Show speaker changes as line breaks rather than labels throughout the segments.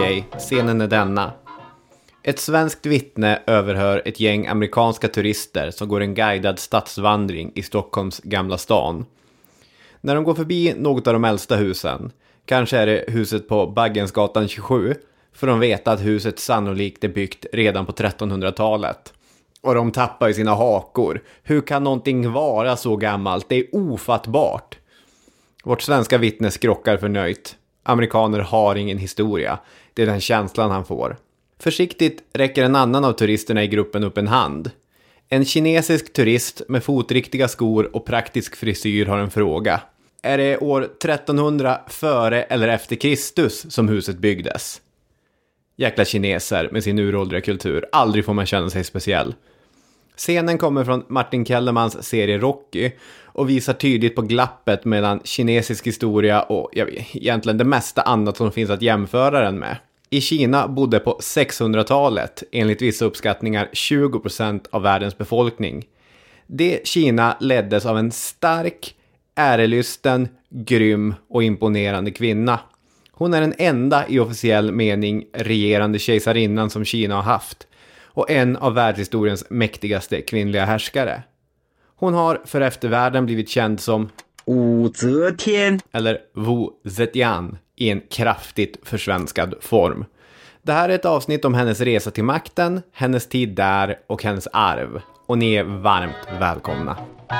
Okej, scenen är denna. Ett svenskt vittne överhör ett gäng amerikanska turister som går en guidad stadsvandring i Stockholms gamla stan. När de går förbi något av de äldsta husen, kanske är det huset på Baggensgatan 27, för de vet att huset sannolikt är byggt redan på 1300-talet. Och de tappar i sina hakor. Hur kan någonting vara så gammalt? Det är ofattbart. Vårt svenska vittne skrockar förnöjt. Amerikaner har ingen historia. Det är den känslan han får. Försiktigt räcker en annan av turisterna i gruppen upp en hand. En kinesisk turist med fotriktiga skor och praktisk frisyr har en fråga. Är det år 1300 före eller efter Kristus som huset byggdes? Jäkla kineser med sin uråldriga kultur. Aldrig får man känna sig speciell. Scenen kommer från Martin Kellermans serie Rocky och visar tydligt på glappet mellan kinesisk historia och egentligen det mesta annat som finns att jämföra den med. I Kina bodde på 600-talet enligt vissa uppskattningar 20% av världens befolkning. Det Kina leddes av en stark, ärelysten, grym och imponerande kvinna. Hon är den enda i officiell mening regerande kejsarinnan som Kina har haft och en av världshistoriens mäktigaste kvinnliga härskare. Hon har för eftervärlden blivit känd som Wu Zetian eller Wu Zetian i en kraftigt försvenskad form. Det här är ett avsnitt om hennes resa till makten, hennes tid där och hennes arv. Och ni är varmt välkomna.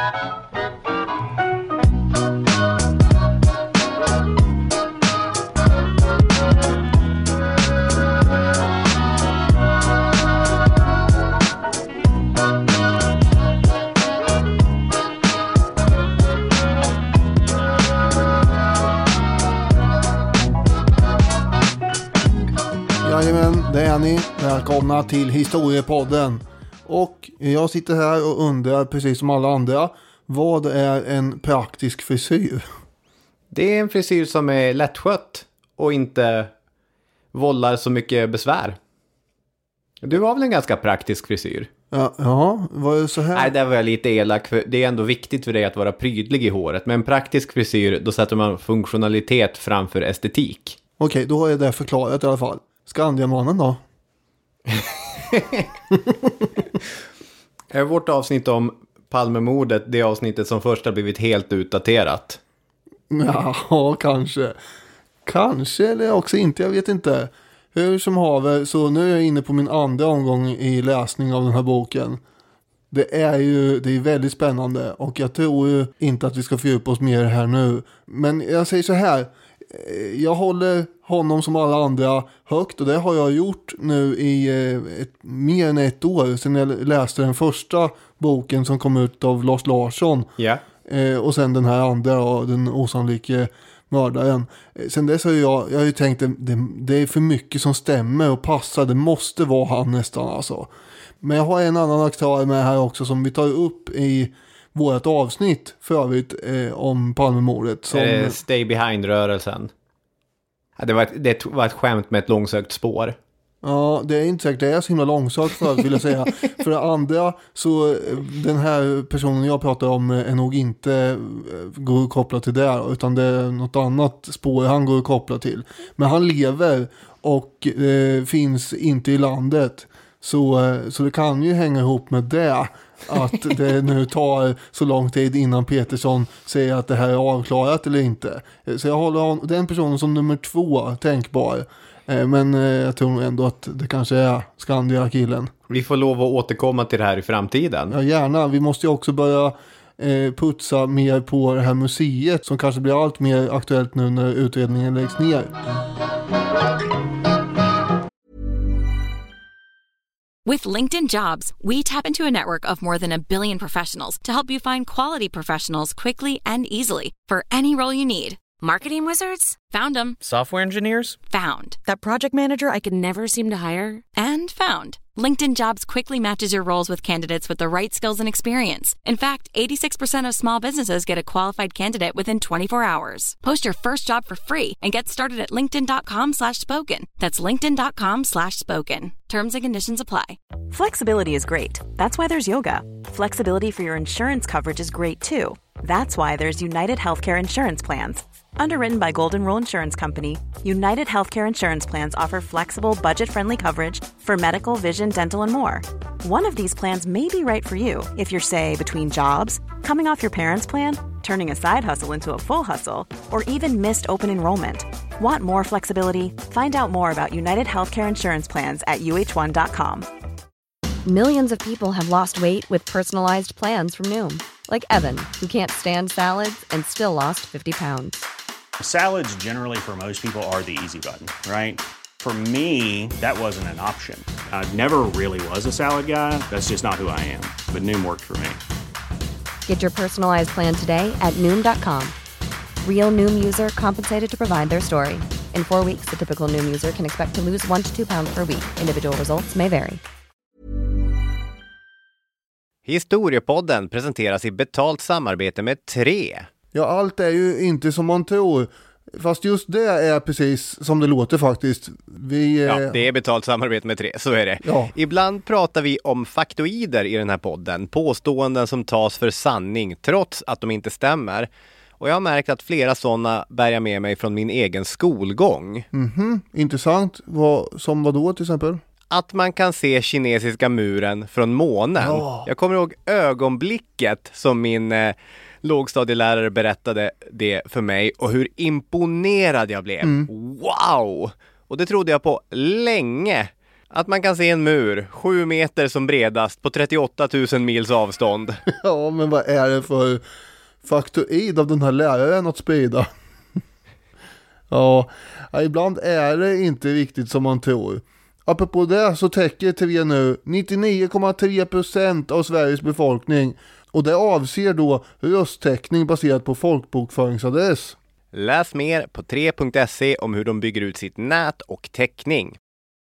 Jajamän, det är ni. Välkomna till Historiepodden. Och jag sitter här och undrar, precis som alla andra, vad är en praktisk frisyr?
Det är en frisyr som är lättskött och inte vållar så mycket besvär. Du har väl en ganska praktisk frisyr?
Ja, var det så här?
Nej, det var jag lite elak, för det är ändå viktigt för dig att vara prydlig i håret. Men en praktisk frisyr, då sätter man funktionalitet framför estetik.
Okej, då har jag det förklarat i alla fall. Skandiamannen då?
Vårt avsnitt om Palmemordet, det avsnittet som först har blivit helt utdaterat.
Ja, kanske. Kanske eller också inte, jag vet inte. Hur som haver, så nu är jag inne på min andra omgång i läsning av den här boken. Det är väldigt spännande och jag tror ju inte att vi ska fördjupa oss mer här nu. Men jag säger så här, jag håller honom som alla andra högt och det har jag gjort nu i mer än ett år sedan jag läste den första boken som kom ut av Lars Larsson.
Yeah.
Och sen den här andra och den osannolike mördaren. Sen dess har jag har ju tänkt det är för mycket som stämmer och passar. Det måste vara han nästan alltså. Men jag har en annan aktör med här också som vi tar upp i vårt avsnitt för övrigt om Palmemordet. Som...
Stay Behind-rörelsen. Ja, det var ett skämt med ett långsökt spår.
Ja, det är inte säkert. Det är så himla långsökt för vill jag säga. För det andra så den här personen jag pratar om är nog inte går att koppla till det, utan det är något annat spår han går att koppla till. Men han lever och finns inte i landet. Så det kan ju hänga ihop med det. Att det nu tar så lång tid innan Peterson säger att det här är avklarat eller inte. Så jag håller den personen som nummer 2 tänkbar. Men jag tror ändå att det kanske är Skandia-killen.
Vi får lov att återkomma till det här i framtiden.
Ja, gärna. Vi måste ju också börja putsa mer på det här museet som kanske blir allt mer aktuellt nu när utredningen läggs ner.
With LinkedIn Jobs, we tap into a network of more than 1 billion professionals to help you find quality professionals quickly and easily for any role you need.
Marketing wizards?
Found them.
Software engineers?
Found.
That project manager I could never seem to hire?
And found. LinkedIn Jobs quickly matches your roles with candidates with the right skills and experience. In fact, 86% of small businesses get a qualified candidate within 24 hours. Post your first job for free and get started at linkedin.com/spoken. That's linkedin.com/spoken. Terms and conditions apply.
Flexibility is great. That's why there's yoga. Flexibility for your insurance coverage is great too. That's why there's United Healthcare Insurance Plans. Underwritten by Golden Rule Insurance Company, United Healthcare Insurance Plans offer flexible, budget-friendly coverage for medical, vision, dental, and more. One of these plans may be right for you if you're, say, between jobs, coming off your parents' plan, turning a side hustle into a full hustle, or even missed open enrollment. Want more flexibility? Find out more about United Healthcare Insurance Plans at uh1.com.
Millions of people have lost weight with personalized plans from Noom. Like Evan, who can't stand salads and still lost 50 pounds.
Salads generally for most people are the easy button, right? For me, that wasn't an option. I never really was a salad guy. That's just not who I am. But Noom worked for me.
Get your personalized plan today at Noom.com. Real Noom user compensated to provide their story. In 4 weeks, the typical Noom user can expect to lose 1 to 2 pounds per week. Individual results may vary.
Historiepodden presenteras i betalt samarbete med 3.
Ja, allt är ju inte som man tror. Fast just det är precis som det låter faktiskt.
Ja, det är betalt samarbete med 3, så är det.
Ja.
Ibland pratar vi om faktoider i den här podden. Påståenden som tas för sanning trots att de inte stämmer. Och jag har märkt att flera sådana bär jag med mig från min egen skolgång.
Intressant. Som vad då till exempel?
Att man kan se kinesiska muren från månen.
Ja.
Jag kommer ihåg ögonblicket som min lågstadielärare berättade det för mig och hur imponerad jag blev. Wow! Och det trodde jag på länge. Att man kan se en mur 7 meter som bredast på 38 000 mils avstånd.
Ja, men vad är det för faktoid av den här läraren att sprida? Ja, ibland är det inte riktigt som man tror. Apropå det så täcker TV nu 99,3% av Sveriges befolkning. Och det avser då rösttäckning baserat på folkbokföringsadress.
Läs mer på 3.se om hur de bygger ut sitt nät och täckning.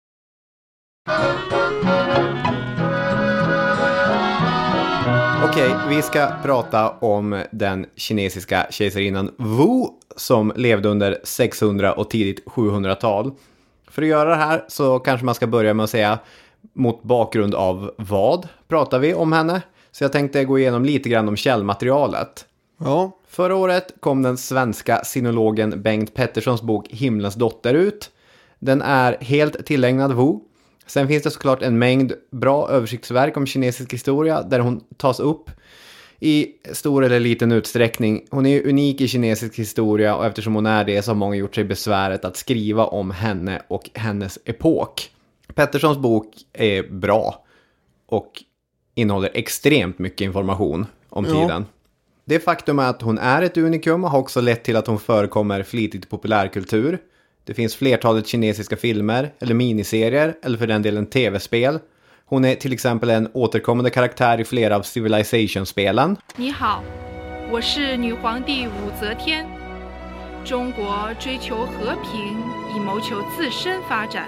Okej, vi ska prata om den kinesiska kejsarinnan Wu som levde under 600 och tidigt 700-tal. För att göra det här så kanske man ska börja med att säga mot bakgrund av vad pratar vi om henne. Så jag tänkte gå igenom lite grann om källmaterialet.
Ja.
Förra året kom den svenska sinologen Bengt Petterssons bok Himlens dotter ut. Den är helt tillägnad Wu. Sen finns det såklart en mängd bra översiktsverk om kinesisk historia där hon tas upp i stor eller liten utsträckning. Hon är unik i kinesisk historia och eftersom hon är det så har många gjort sig besväret att skriva om henne och hennes epok. Petterssons bok är bra och innehåller extremt mycket information om tiden. Det faktum att hon är ett unikum har också lett till att hon förekommer flitigt i populärkultur. Det finns flertalet kinesiska filmer eller miniserier eller för den delen tv-spel. Hon är till exempel en återkommande karaktär i flera av Civilization-spelen.
你好，我是女皇帝武则天。中国追求和平，以谋求自身发展。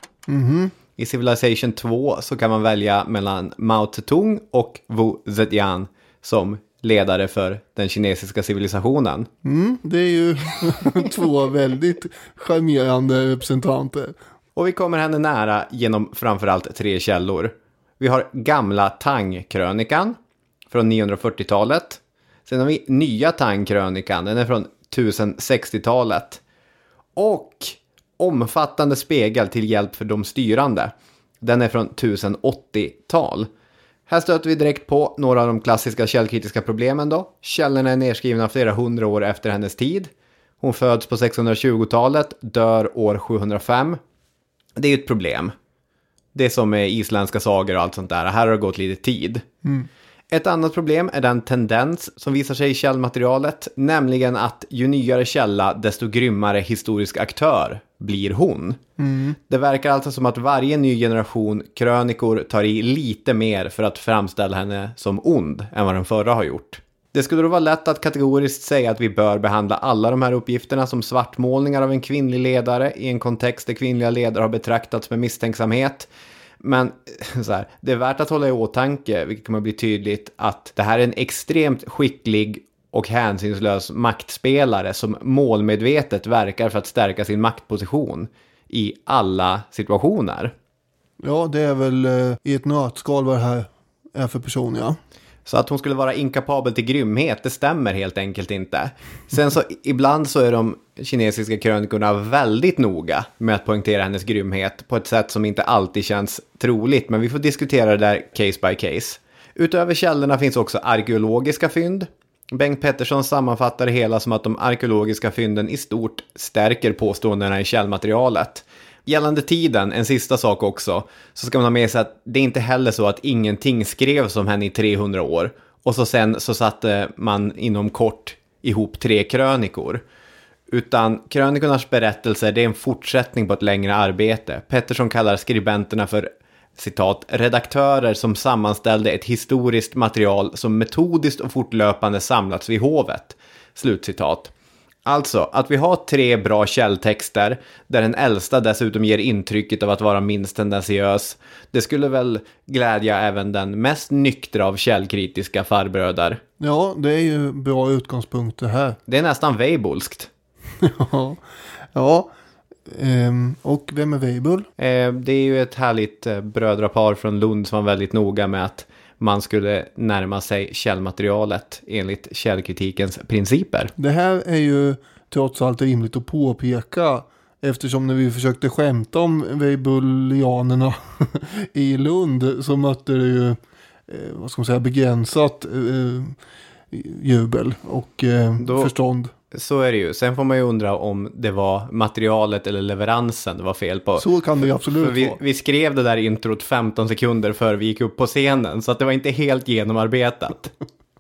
I Civilization 2 så kan man välja mellan Mao Zedong och Wu Zetian som ledare för den kinesiska civilisationen.
Det är ju 2 väldigt charmerande representanter.
Och vi kommer henne nära genom framförallt 3 källor. Vi har gamla Tang-krönikan från 940-talet. Sen har vi nya Tang-krönikan, den är från 1060-talet. Och omfattande spegel till hjälp för de styrande. Den är från 1080-tal. Här stöter vi direkt på några av de klassiska källkritiska problemen då. Källorna är nedskrivna flera hundra år efter hennes tid. Hon föds på 620-talet, dör år 705. Det är ju ett problem. Det är som med isländska sagor och allt sånt där. Här har det gått lite tid. Ett annat problem är den tendens som visar sig i källmaterialet. Nämligen att ju nyare källa desto grymmare historisk aktör blir hon. Det verkar alltså som att varje ny generation krönikor tar i lite mer för att framställa henne som ond än vad den förra har gjort. Det skulle då vara lätt att kategoriskt säga att vi bör behandla alla de här uppgifterna som svartmålningar av en kvinnlig ledare i en kontext där kvinnliga ledare har betraktats med misstänksamhet. Men så här, det är värt att hålla i åtanke, vilket kommer bli tydligt, att det här är en extremt skicklig och hänsynslös maktspelare som målmedvetet verkar för att stärka sin maktposition i alla situationer.
Ja, det är väl i ett nötskal vad det här är för person, ja.
Så att hon skulle vara inkapabel till grymhet, det stämmer helt enkelt inte. Sen så ibland så är de kinesiska krönikorna väldigt noga med att poängtera hennes grymhet på ett sätt som inte alltid känns troligt. Men vi får diskutera det där case by case. Utöver källorna finns också arkeologiska fynd. Bengt Pettersson sammanfattar det hela som att de arkeologiska fynden i stort stärker påståendena i källmaterialet. Gällande tiden, en sista sak också, så ska man ha med sig att det är inte heller så att ingenting skrevs om henne i 300 år. Och så sen så satte man inom kort ihop 3 krönikor. Utan krönikornas berättelser, det är en fortsättning på ett längre arbete. Pettersson kallar skribenterna för, citat, redaktörer som sammanställde ett historiskt material som metodiskt och fortlöpande samlats vid hovet. Slutcitat. Alltså, att vi har 3 bra källtexter där den äldsta dessutom ger intrycket av att vara minst tendentiös, det skulle väl glädja även den mest nyktra av källkritiska farbröder.
Ja, det är ju bra utgångspunkt det här.
Det är nästan weibolskt.
Ja. Och vem är Weibull?
Det är ju ett härligt brödrapar från Lund som var väldigt noga med att man skulle närma sig källmaterialet enligt källkritikens principer.
Det här är ju trots allt rimligt att påpeka, eftersom när vi försökte skämta om weibullianerna i Lund så mötte det ju vad ska man säga, begränsat jubel och förstånd.
Så är det ju. Sen får man ju undra om det var materialet eller leveransen det var fel på.
Så kan det absolut vara.
Vi skrev det där introt 15 sekunder före vi gick upp på scenen. Så att det var inte helt genomarbetat.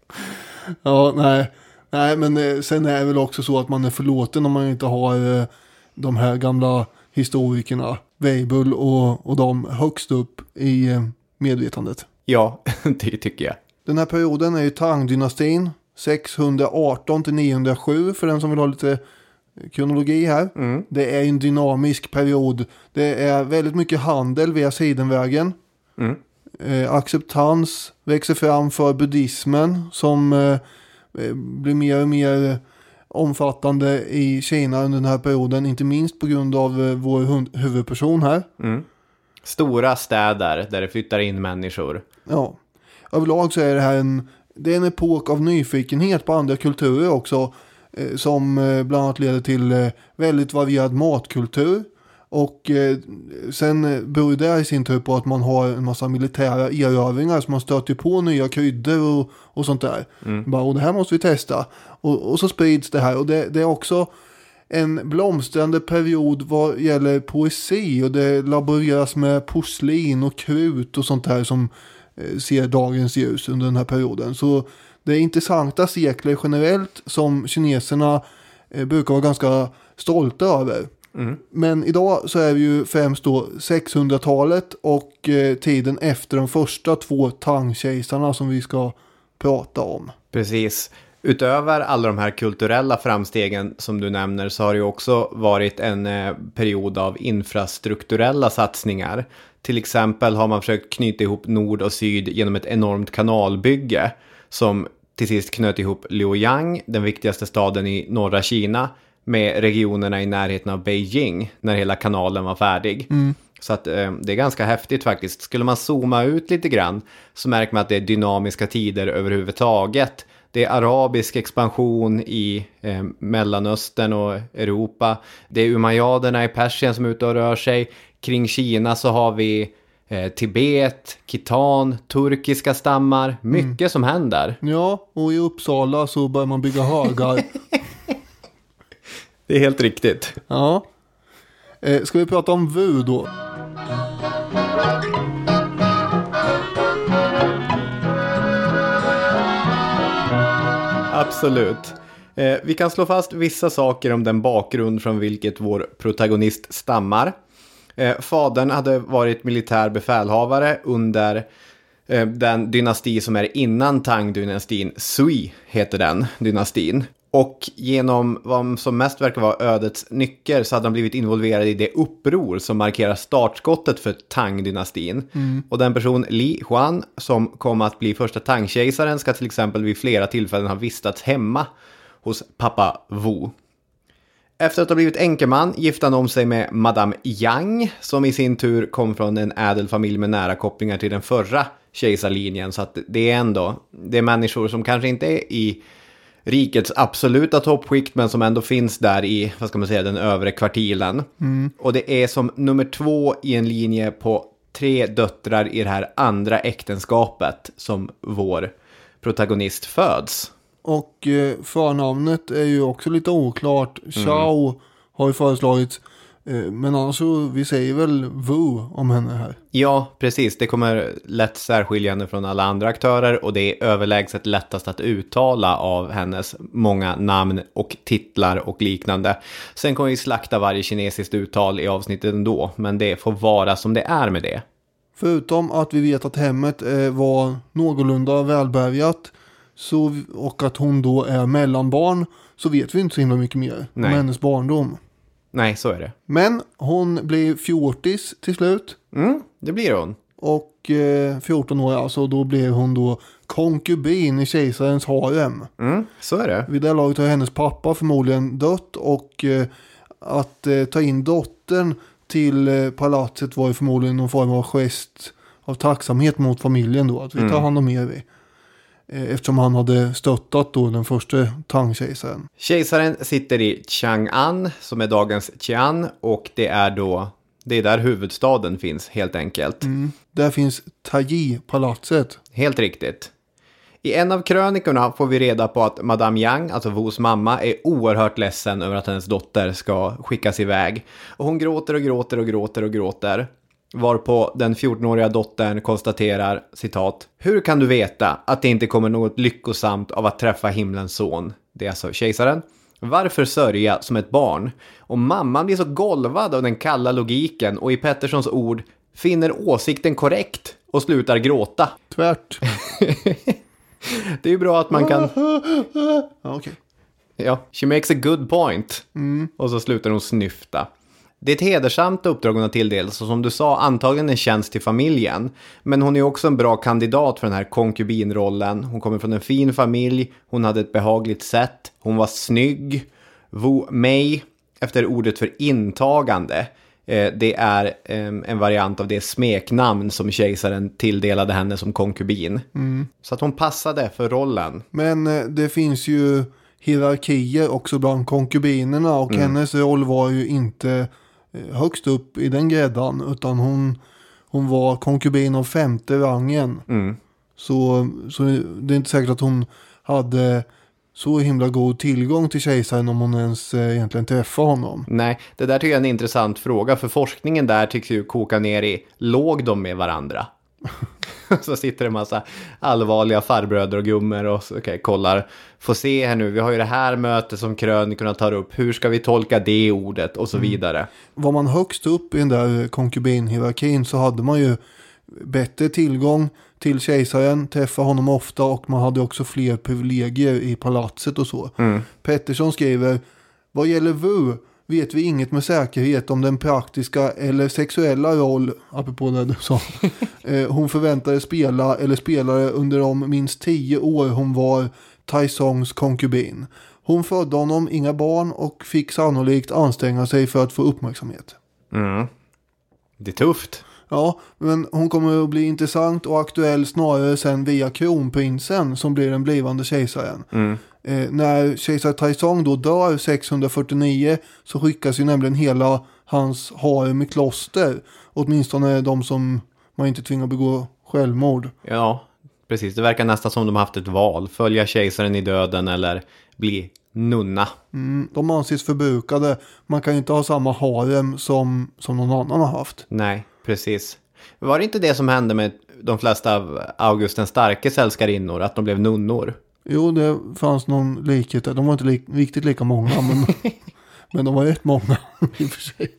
Ja, nej, men sen är det väl också så att man är förlåten om man inte har de här gamla historikerna, Weibull och de högst upp i medvetandet.
Ja, det tycker jag.
Den här perioden är ju Tang-dynastin. 618 till 907 för den som vill ha lite kronologi här. Det är en dynamisk period. Det är väldigt mycket handel via Sidenvägen. Acceptans växer fram för buddhismen som blir mer och mer omfattande i Kina under den här perioden. Inte minst på grund av vår huvudperson här.
Stora städer där det flyttar in människor.
Ja, överlag så är det här det är en epok av nyfikenhet på andra kulturer också, som bland annat leder till väldigt varierad matkultur. Och sen beror det i sin tur på att man har en massa militära erövringar, så man stöter på nya kryddor och sånt där. Och det här måste vi testa. Och så sprids det här. Och det är också en blomstrande period vad gäller poesi, och det laboreras med porslin och krut och sånt här som ser dagens ljus under den här perioden. Så det är intressanta sekler generellt som kineserna brukar vara ganska stolta över. Men idag så är vi ju främst då 600-talet och tiden efter de första 2 Tang-kejsarna som vi ska prata om.
Precis. Utöver alla de här kulturella framstegen som du nämner så har det ju också varit en period av infrastrukturella satsningar. Till exempel har man försökt knyta ihop nord och syd genom ett enormt kanalbygge som till sist knöt ihop Liujiang, den viktigaste staden i norra Kina, med regionerna i närheten av Beijing när hela kanalen var färdig. Så att det är ganska häftigt faktiskt. Skulle man zooma ut lite grann så märker man att det är dynamiska tider överhuvudtaget. Det är arabisk expansion i Mellanöstern och Europa. Det är umayyaderna i Persien som är ute och rör sig. Kring Kina så har vi Tibet, Khitan, turkiska stammar. Mycket som händer.
Ja, och i Uppsala så börjar man bygga högar.
Det är helt riktigt.
Ja. Ska vi prata om Wu då?
Absolut. Vi kan slå fast vissa saker om den bakgrund från vilket vår protagonist stammar. Fadern hade varit militär befälhavare under den dynasti som är innan Tang-dynastin. Sui heter den dynastin. Och genom vad som mest verkar vara ödets nycker så hade han blivit involverad i det uppror som markerar startskottet för Tang-dynastin. Och den person Li Huan som kom att bli första Tang-kejsaren ska till exempel vid flera tillfällen ha vistats hemma hos pappa Wu. Efter att ha blivit enkeman gifte han om sig med Madame Yang, som i sin tur kom från en ädel familj med nära kopplingar till den förra kejsarlinjen. Så att det är människor som kanske inte är i rikets absoluta toppskikt, men som ändå finns där i, vad ska man säga, den övre kvartilen. Och det är som nummer 2 i en linje på 3 döttrar i det här andra äktenskapet som vår protagonist föds.
Och förnamnet är ju också lite oklart. Xiao har ju föreslagits. Men annars så, vi säger väl Wu om henne här.
Ja, precis. Det kommer lätt särskilja henne från alla andra aktörer. Och det är överlägset lättast att uttala av hennes många namn och titlar och liknande. Sen kommer vi slakta varje kinesiskt uttal i avsnittet ändå. Men det får vara som det är med det. Förutom
att vi vet att hemmet var någorlunda välbärgat. Och att hon då är mellanbarn, så vet vi inte så himla mycket mer om hennes barndom.
Nej, så är det.
Men hon blir 40 till slut.
Det blir hon.
Och 14 år, alltså då blir hon då konkubin i kejsarens harem.
Så är det.
Vid det laget har hennes pappa förmodligen dött. Och att ta in dottern till palatset var ju förmodligen någon form av gest av tacksamhet mot familjen då. Att vi tar hand om er. Eftersom han hade stöttat då den första Tang-kejsaren.
Kejsaren sitter i Chang'an, som är dagens Qian, och det är där huvudstaden finns helt enkelt.
Där finns Taiji-palatset.
Helt riktigt. I en av krönikorna får vi reda på att Madame Yang, alltså Wus mamma, är oerhört ledsen över att hennes dotter ska skickas iväg. Och hon gråter och gråter och gråter och gråter. Varpå den 14-åriga dottern konstaterar, citat: "Hur kan du veta att det inte kommer något lyckosamt av att träffa himlens son?" Det är alltså kejsaren. "Varför sörja som ett barn?" Och mamman blir så golvad av den kalla logiken och i Petterssons ord finner åsikten korrekt och slutar gråta.
Tvärt.
Det är ju bra att man kan...
Okay.
Ja, she makes a good point. Och så slutar hon snyfta. Det är ett hedersamt uppdrag hon har tilldelats, och som du sa, antagligen en tjänst till familjen. Men hon är också en bra kandidat för den här konkubinrollen. Hon kommer från en fin familj, hon hade ett behagligt sätt, hon var snygg. Wu Mei, efter ordet för intagande, det är en variant av det smeknamn som kejsaren tilldelade henne som konkubin. Så att hon passade för rollen.
Men det finns ju hierarkier också bland konkubinerna, och hennes roll var ju inte högst upp i den gräddan, utan hon var konkubin av 5:e rangen. Så det är inte säkert att hon hade så himla god tillgång till kejsaren om hon ens egentligen träffar honom.
Nej, det där tycker jag är en intressant fråga, för forskningen där tycks ju koka ner i, låg de med varandra? Så sitter det en massa allvarliga farbröder och gummor och kollar. Får se här nu, vi har ju det här mötet som krönikorna tar upp. Hur ska vi tolka det ordet och så vidare.
Var man högst upp i den där konkubinhierarkin så hade man ju bättre tillgång till kejsaren, träffa honom ofta, och man hade också fler privilegier i palatset och så. Pettersson skriver: "Vad gäller Wu vet vi inget med säkerhet om den praktiska eller sexuella roll," apropå det du sa, "hon förväntade spela eller spelade under de minst 10 år hon var Taizongs konkubin. Hon födde honom inga barn och fick sannolikt anstränga sig för att få uppmärksamhet."
Det är tufft.
Ja, men hon kommer att bli intressant och aktuell snarare sen via kronprinsen som blir den blivande kejsaren. När kejsar Taizong då dör 649 så skickas ju nämligen hela hans harem i kloster. Åtminstone de som man inte tvingar begå självmord.
Ja, precis. Det verkar nästan som de har haft ett val. Följa kejsaren i döden eller bli nunna.
De anses förbrukade. Man kan inte ha samma harem som någon annan har haft.
Nej, precis. Var det inte det som hände med de flesta av August den starkes älskarinnor, att de blev nunnor?
Jo, det fanns någon likhet där. De var inte riktigt lika många, men de var rätt många i och för sig.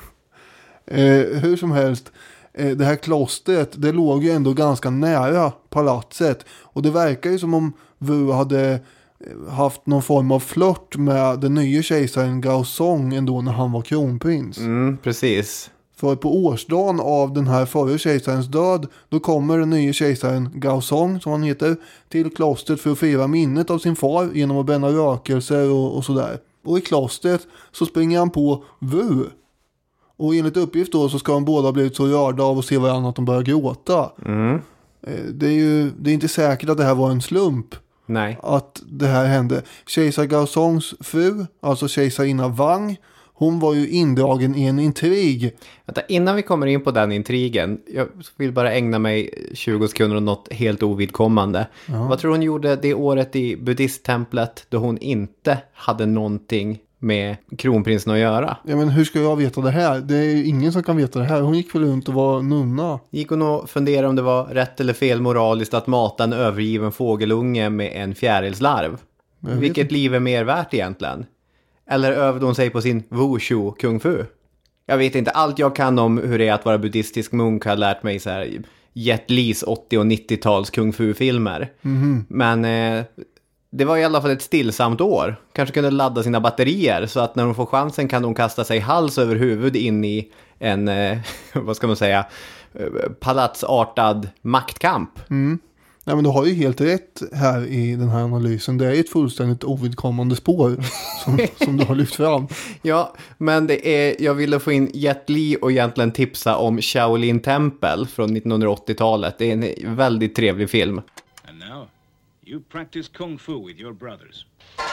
Hur som helst, det här klostret, det låg ju ändå ganska nära palatset. Och det verkar ju som om Wu hade haft någon form av flört med den nya kejsaren Gaozong ändå när han var kronprins.
Precis.
För på årsdagen av den här förra kejsarens död, då kommer den nya kejsaren Gaozong, som han heter, till klostret för att fira minnet av sin far genom att bränna rökelser och sådär. Och i klostret så springer han på Wu. Och enligt uppgift då så ska de båda ha blivit så rörda av att se varandra att de börjar gråta. Det är inte säkert att det här var en slump.
Nej.
Att det här hände. Kejsar Gaozongs fru, alltså kejsarinna Wang, hon var ju indragen i en intrig.
Vänta, innan vi kommer in på den intrigen, jag vill bara ägna mig 20 sekunder åt något helt ovidkommande. Ja. Vad tror hon gjorde det året i buddhisttemplet då hon inte hade någonting med kronprinsen att göra?
Ja, men hur ska jag veta det här? Det är ju ingen som kan veta det här. Hon gick väl runt och var nunna.
Gick hon och funderade om det var rätt eller fel moraliskt att mata en övergiven fågelunge med en fjärilslarv? Vilket liv är mer värt egentligen? Eller övade hon sig på sin wushu kung fu? Jag vet inte. Allt jag kan om hur det är att vara buddhistisk munk har lärt mig så här Jet Lis 80- och 90-tals kung fu-filmer. Men det var i alla fall ett stillsamt år. Kanske kunde ladda sina batterier så att när hon får chansen kan hon kasta sig hals över huvud in i en, vad ska man säga, palatsartad maktkamp.
Nej, men du har ju helt rätt här i den här analysen. Det är ett fullständigt ovidkommande spår som du har lyft fram.
Ja, men jag ville få in Jet Li och egentligen tipsa om Shaolin Temple från 1980-talet. Det är en väldigt trevlig film.
And now, you practice kung fu with your brothers.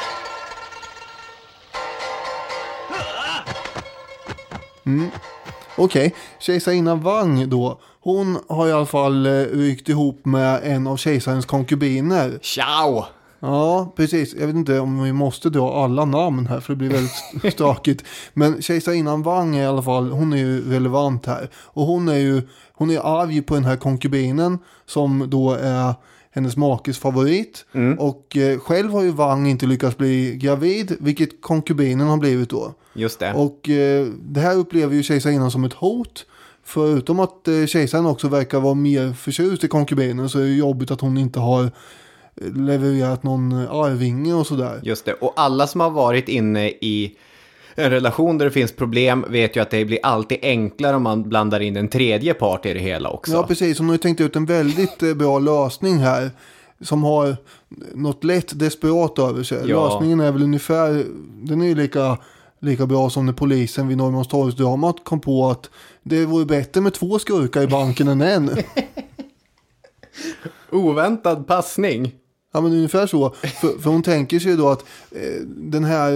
Okej, kejsarinna Wang då. Hon har i alla fall rykt ihop med en av kejsarens konkubiner.
Ciao!
Ja, precis. Jag vet inte om vi måste dra alla namn här för det blir väldigt stökigt. Men kejsarinnan Wang i alla fall, hon är ju relevant här. Och hon är arg på den här konkubinen som då är hennes makes favorit. Och själv har ju Wang inte lyckats bli gravid, vilket konkubinen har blivit då.
Just det.
Och det här upplever ju kejsarinnan som ett hot. Förutom att kejsaren också verkar vara mer förtjust i konkubinen så är det jobbigt att hon inte har levererat någon arvinge och sådär.
Just det, och alla som har varit inne i en relation där det finns problem vet ju att det blir alltid enklare om man blandar in en tredje part i det hela också.
Ja, precis. Hon har ju tänkt ut en väldigt bra lösning här som har något lätt desperat över sig. Ja. Lösningen är väl ungefär, den är ju lika bra som när polisen vid Norrmalmstorgsdramat kom på att det vore bättre med 2 skurkar i banken än en.
Oväntad passning.
Ja, men ungefär så. För hon tänker sig då att den här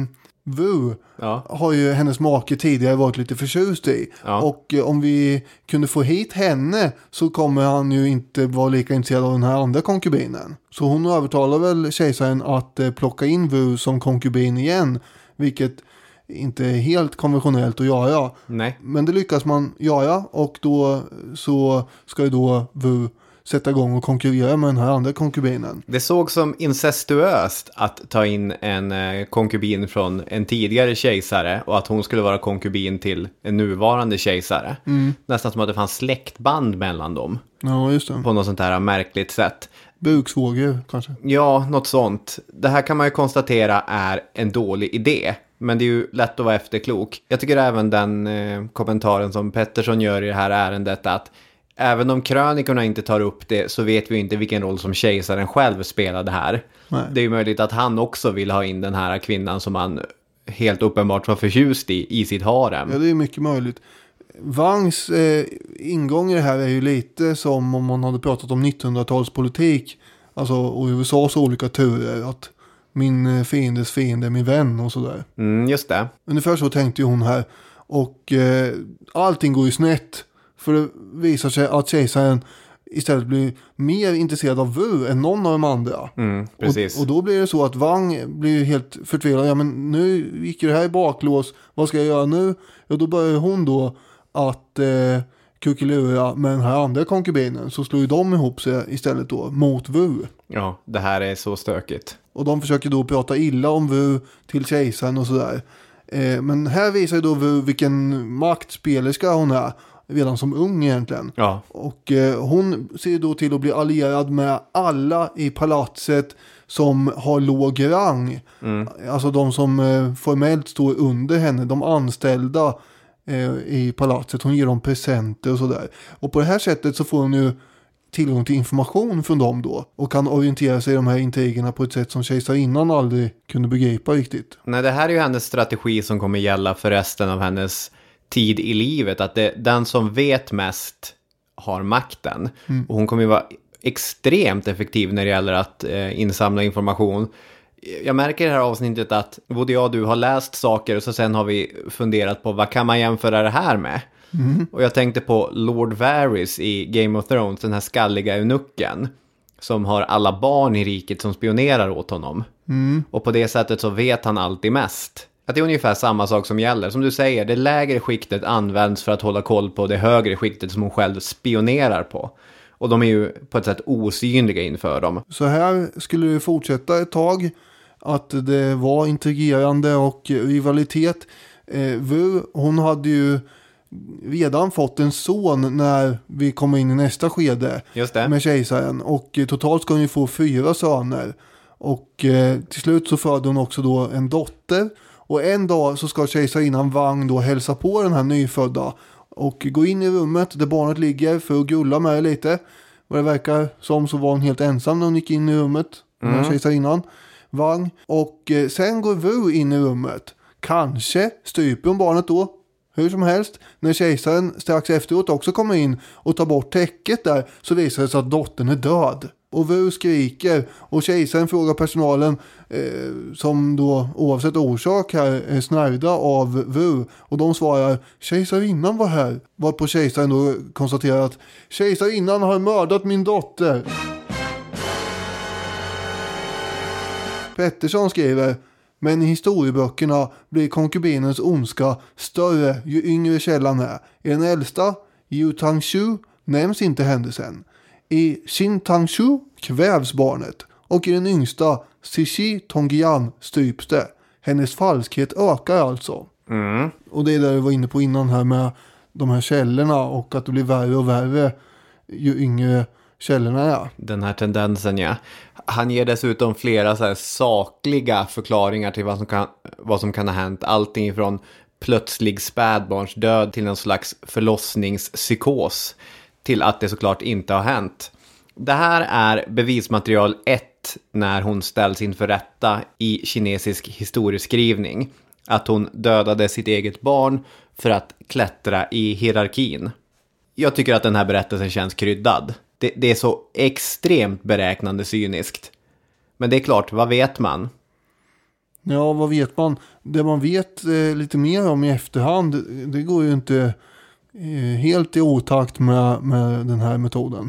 Wu har ju hennes make tidigare varit lite förtjust i. Ja. Och om vi kunde få hit henne så kommer han ju inte vara lika intresserad av den här andra konkubinen. Så hon övertalar väl kejsaren att plocka in Wu som konkubin igen. Vilket inte är helt konventionellt att göra.
Nej.
Men det lyckas man göra och då så ska ju då Wu sätta igång och konkurrera med den här andra konkubinen.
Det såg som incestuöst att ta in en konkubin från en tidigare kejsare och att hon skulle vara konkubin till en nuvarande kejsare. Nästan som att det fanns släktband mellan dem.
Ja, just det.
På något sånt här märkligt sätt.
Buksvågor kanske.
Ja, något sånt. Det här kan man ju konstatera är en dålig idé. Men det är ju lätt att vara efterklok. Jag tycker även den kommentaren som Pettersson gör i det här ärendet att även om krönikorna inte tar upp det så vet vi inte vilken roll som kejsaren själv spelade här. Nej. Det är ju möjligt att han också vill ha in den här kvinnan som han helt uppenbart var förtjust i sitt harem.
Ja, det är mycket möjligt. Wangs ingång i det här är ju lite som om man hade pratat om 1900-talspolitik. Alltså, och USAs olika turer. Att min fiendes fiende är min vän och sådär.
Just det.
Ungefär så tänkte ju hon här. Och allting går ju snett. För det visar sig att kejsaren istället blir mer intresserad av Wu än någon av de andra.
Precis.
Och då blir det så att Wang blir helt förtvivlad. Ja, men nu gick det här i baklås. Vad ska jag göra nu? Ja, då börjar hon då att kukelura med den här andra konkubinen. Så slår ju de ihop sig istället då mot Wu.
Ja, det här är så stökigt.
Och de försöker då prata illa om Wu till kejsaren och sådär. Men här visar ju då Wu vilken maktspelerska hon är. Redan som ung egentligen.
Ja.
Och hon ser då till att bli allierad med alla i palatset som har låg rang. Alltså de som formellt står under henne. De anställda i palatset. Hon ger dem presenter och sådär. Och på det här sättet så får hon ju tillgång till information från dem då. Och kan orientera sig i de här intrigerna på ett sätt som kejsarinnan aldrig kunde begripa riktigt.
Nej, det här är ju hennes strategi som kommer gälla för resten av hennes tid i livet. Att den som vet mest har makten. Och hon kommer ju vara extremt effektiv när det gäller att insamla information. Jag märker i det här avsnittet att både jag och du har läst saker och så sen har vi funderat på vad kan man jämföra det här med? Och jag tänkte på Lord Varys i Game of Thrones, den här skalliga eunucken som har alla barn i riket som spionerar åt honom. Och på det sättet så vet han alltid mest. Att det är ungefär samma sak som gäller. Som du säger, det lägre skiktet används för att hålla koll på det högre skiktet som hon själv spionerar på. Och de är ju på ett sätt osynliga inför dem.
Så här skulle det fortsätta ett tag. Att det var intrigerande och rivalitet. Hon hade ju redan fått en son när vi kommer in i nästa skede.
Just det.
Med kejsaren. Och totalt ska hon ju få 4 söner. Och till slut så födde hon också då en dotter. Och en dag så ska kejsarinnan Wang då hälsa på den här nyfödda. Och gå in i rummet där barnet ligger för att gulla med det lite. Vad det verkar som så var hon helt ensam när hon gick in i rummet. Den här kejsarinnan Wang. Och sen går Wu in i rummet. Kanske stryper hon barnet då. Hur som helst, när kejsaren strax efteråt också kommer in och tar bort täcket där så visar det sig att dottern är död. Och Wu skriker och kejsaren frågar personalen som då oavsett orsak här är snärjda av Wu. Och de svarar, kejsarinnan var här. Varpå kejsaren då konstaterar att kejsarinnan har mördat min dotter. Pettersson skriver, men i historieböckerna blir konkubinens ondska större ju yngre källan är. I den äldsta, Yu Tangshu, nämns inte händelsen. I Xin Tangshu kvävs barnet. Och i den yngsta, Cixi Tongjian, stryps det. Hennes falskhet ökar alltså. Och det är där vi var inne på innan här med de här källorna. Och att det blir värre och värre ju yngre källorna är.
Den här tendensen, ja. Han ger dessutom flera så här sakliga förklaringar till vad som kan ha hänt. Allting från plötslig spädbarnsdöd till en slags förlossningspsykos till att det såklart inte har hänt. Det här är bevismaterial 1 när hon ställs inför rätta i kinesisk historieskrivning. Att hon dödade sitt eget barn för att klättra i hierarkin. Jag tycker att den här berättelsen känns kryddad. Det är så extremt beräknande cyniskt. Men det är klart, vad vet man?
Ja, vad vet man? Det man vet lite mer om i efterhand, det går ju inte helt i otakt med den här metoden.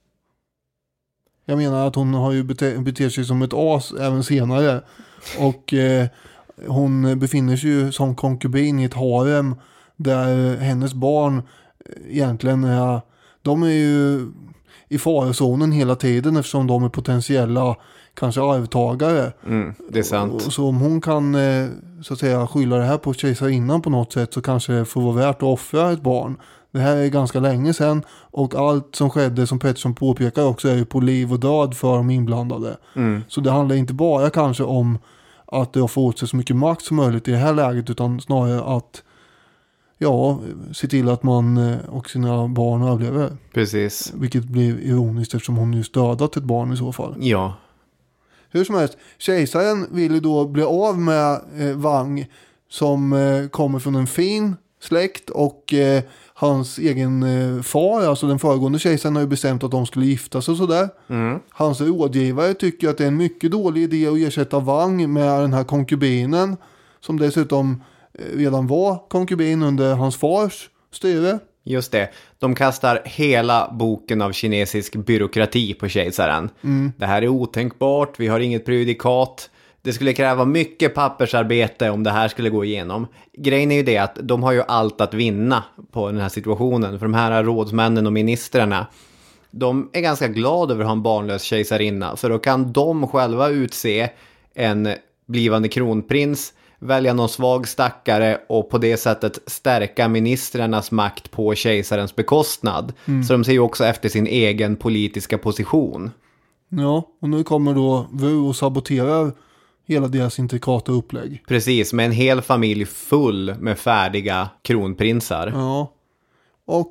Jag menar att hon har ju beter sig som ett as även senare. Och hon befinner sig ju som konkubin i ett harem där hennes barn egentligen är... De är ju i farozonen hela tiden eftersom de är potentiella kanske arvtagare.
Det är sant.
Så om hon kan så att säga skylla det här på kejsarinnan på något sätt så kanske det får vara värt att offra ett barn. Det här är ganska länge sedan och allt som skedde som Pettersson påpekar också är ju på liv och död för de inblandade. Så det handlar inte bara kanske om att det har fått sig så mycket makt som möjligt i det här läget utan snarare att se till att man och sina barn överlever.
Precis.
Vilket blir ironiskt eftersom hon ju dödat ett barn i så fall.
Ja.
Hur som helst, kejsaren ville då bli av med Wang som kommer från en fin släkt och hans egen far, alltså den föregående kejsaren har ju bestämt att de skulle giftas och sådär. Hans rådgivare tycker att det är en mycket dålig idé att ersätta Wang med den här konkubinen som dessutom redan var konkubin under hans fars styre.
Just det. De kastar hela boken av kinesisk byråkrati på kejsaren. Det här är otänkbart, vi har inget prejudikat. Det skulle kräva mycket pappersarbete om det här skulle gå igenom. Grejen är ju det att de har ju allt att vinna på den här situationen. För de här rådsmännen och ministrarna, de är ganska glada över att ha en barnlös kejsarinna. För då kan de själva utse en blivande kronprins, välja någon svag stackare och på det sättet stärka ministrarnas makt på kejsarens bekostnad. Så de ser ju också efter sin egen politiska position. Ja,
och nu kommer då Wu och saboterar hela deras intrikata upplägg.
Precis, med en hel familj full med färdiga kronprinsar.
Ja, och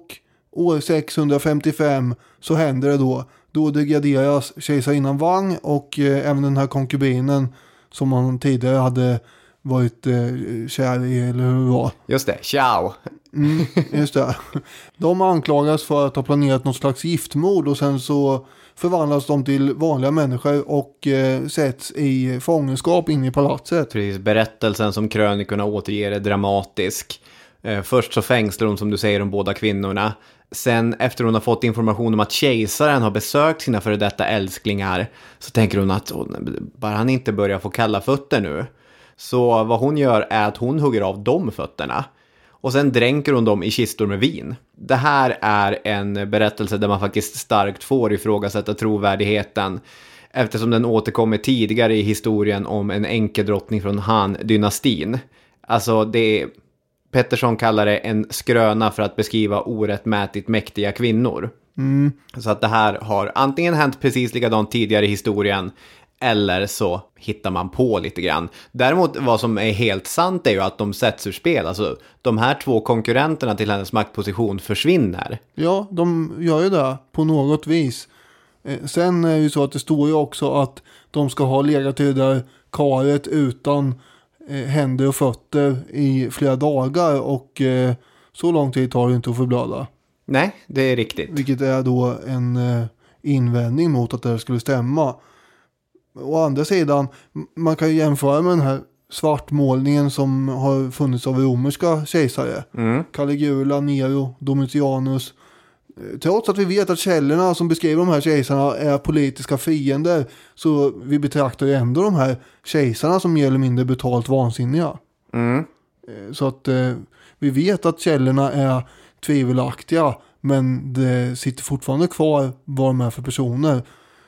år 655 så händer det då. Då degraderas kejsarinnan Wang och även den här konkubinen som man tidigare hade varit kär i, eller hur det var.
Just det, ciao.
Just det. De anklagas för att ha planerat något slags giftmord och sen så förvandlas de till vanliga människor och sätts i fångenskap inne i palatset.
Precis, berättelsen som krönikorna återger är dramatisk. Först så fängslar hon, som du säger, de båda kvinnorna. Sen efter hon har fått information om att kejsaren har besökt sina före detta älsklingar så tänker hon att bara han inte börjar få kalla fötter nu. Så vad hon gör är att hon hugger av de fötterna. Och sen dränker hon dem i kistor med vin. Det här är en berättelse där man faktiskt starkt får ifrågasätta trovärdigheten. Eftersom den återkommer tidigare i historien om en enkedrottning från Han-dynastin. Alltså det är... Pettersson kallar det en skröna för att beskriva orättmätigt mäktiga kvinnor. Så att det här har antingen hänt precis likadant tidigare i historien eller så hittar man på lite grann. Däremot vad som är helt sant är ju att de sätts ur spel. Alltså de här två konkurrenterna till hennes maktposition försvinner.
Ja, de gör ju det på något vis. Sen är det ju så att det står ju också att de ska ha legat till det där karet utan händer och fötter i flera dagar och så lång tid tar det inte att förblöda.
Nej, det är riktigt.
Vilket är då en invändning mot att det skulle stämma. Å andra sidan, man kan ju jämföra med den här svartmålningen som har funnits av romerska kejsare. Caligula, Nero, Domitianus. Trots att vi vet att källorna som beskriver de här kejsarna är politiska fiender så vi betraktar ju ändå de här kejsarna som mer eller mindre brutalt vansinniga. Så att vi vet att källorna är tvivelaktiga men det sitter fortfarande kvar vad de är för personer.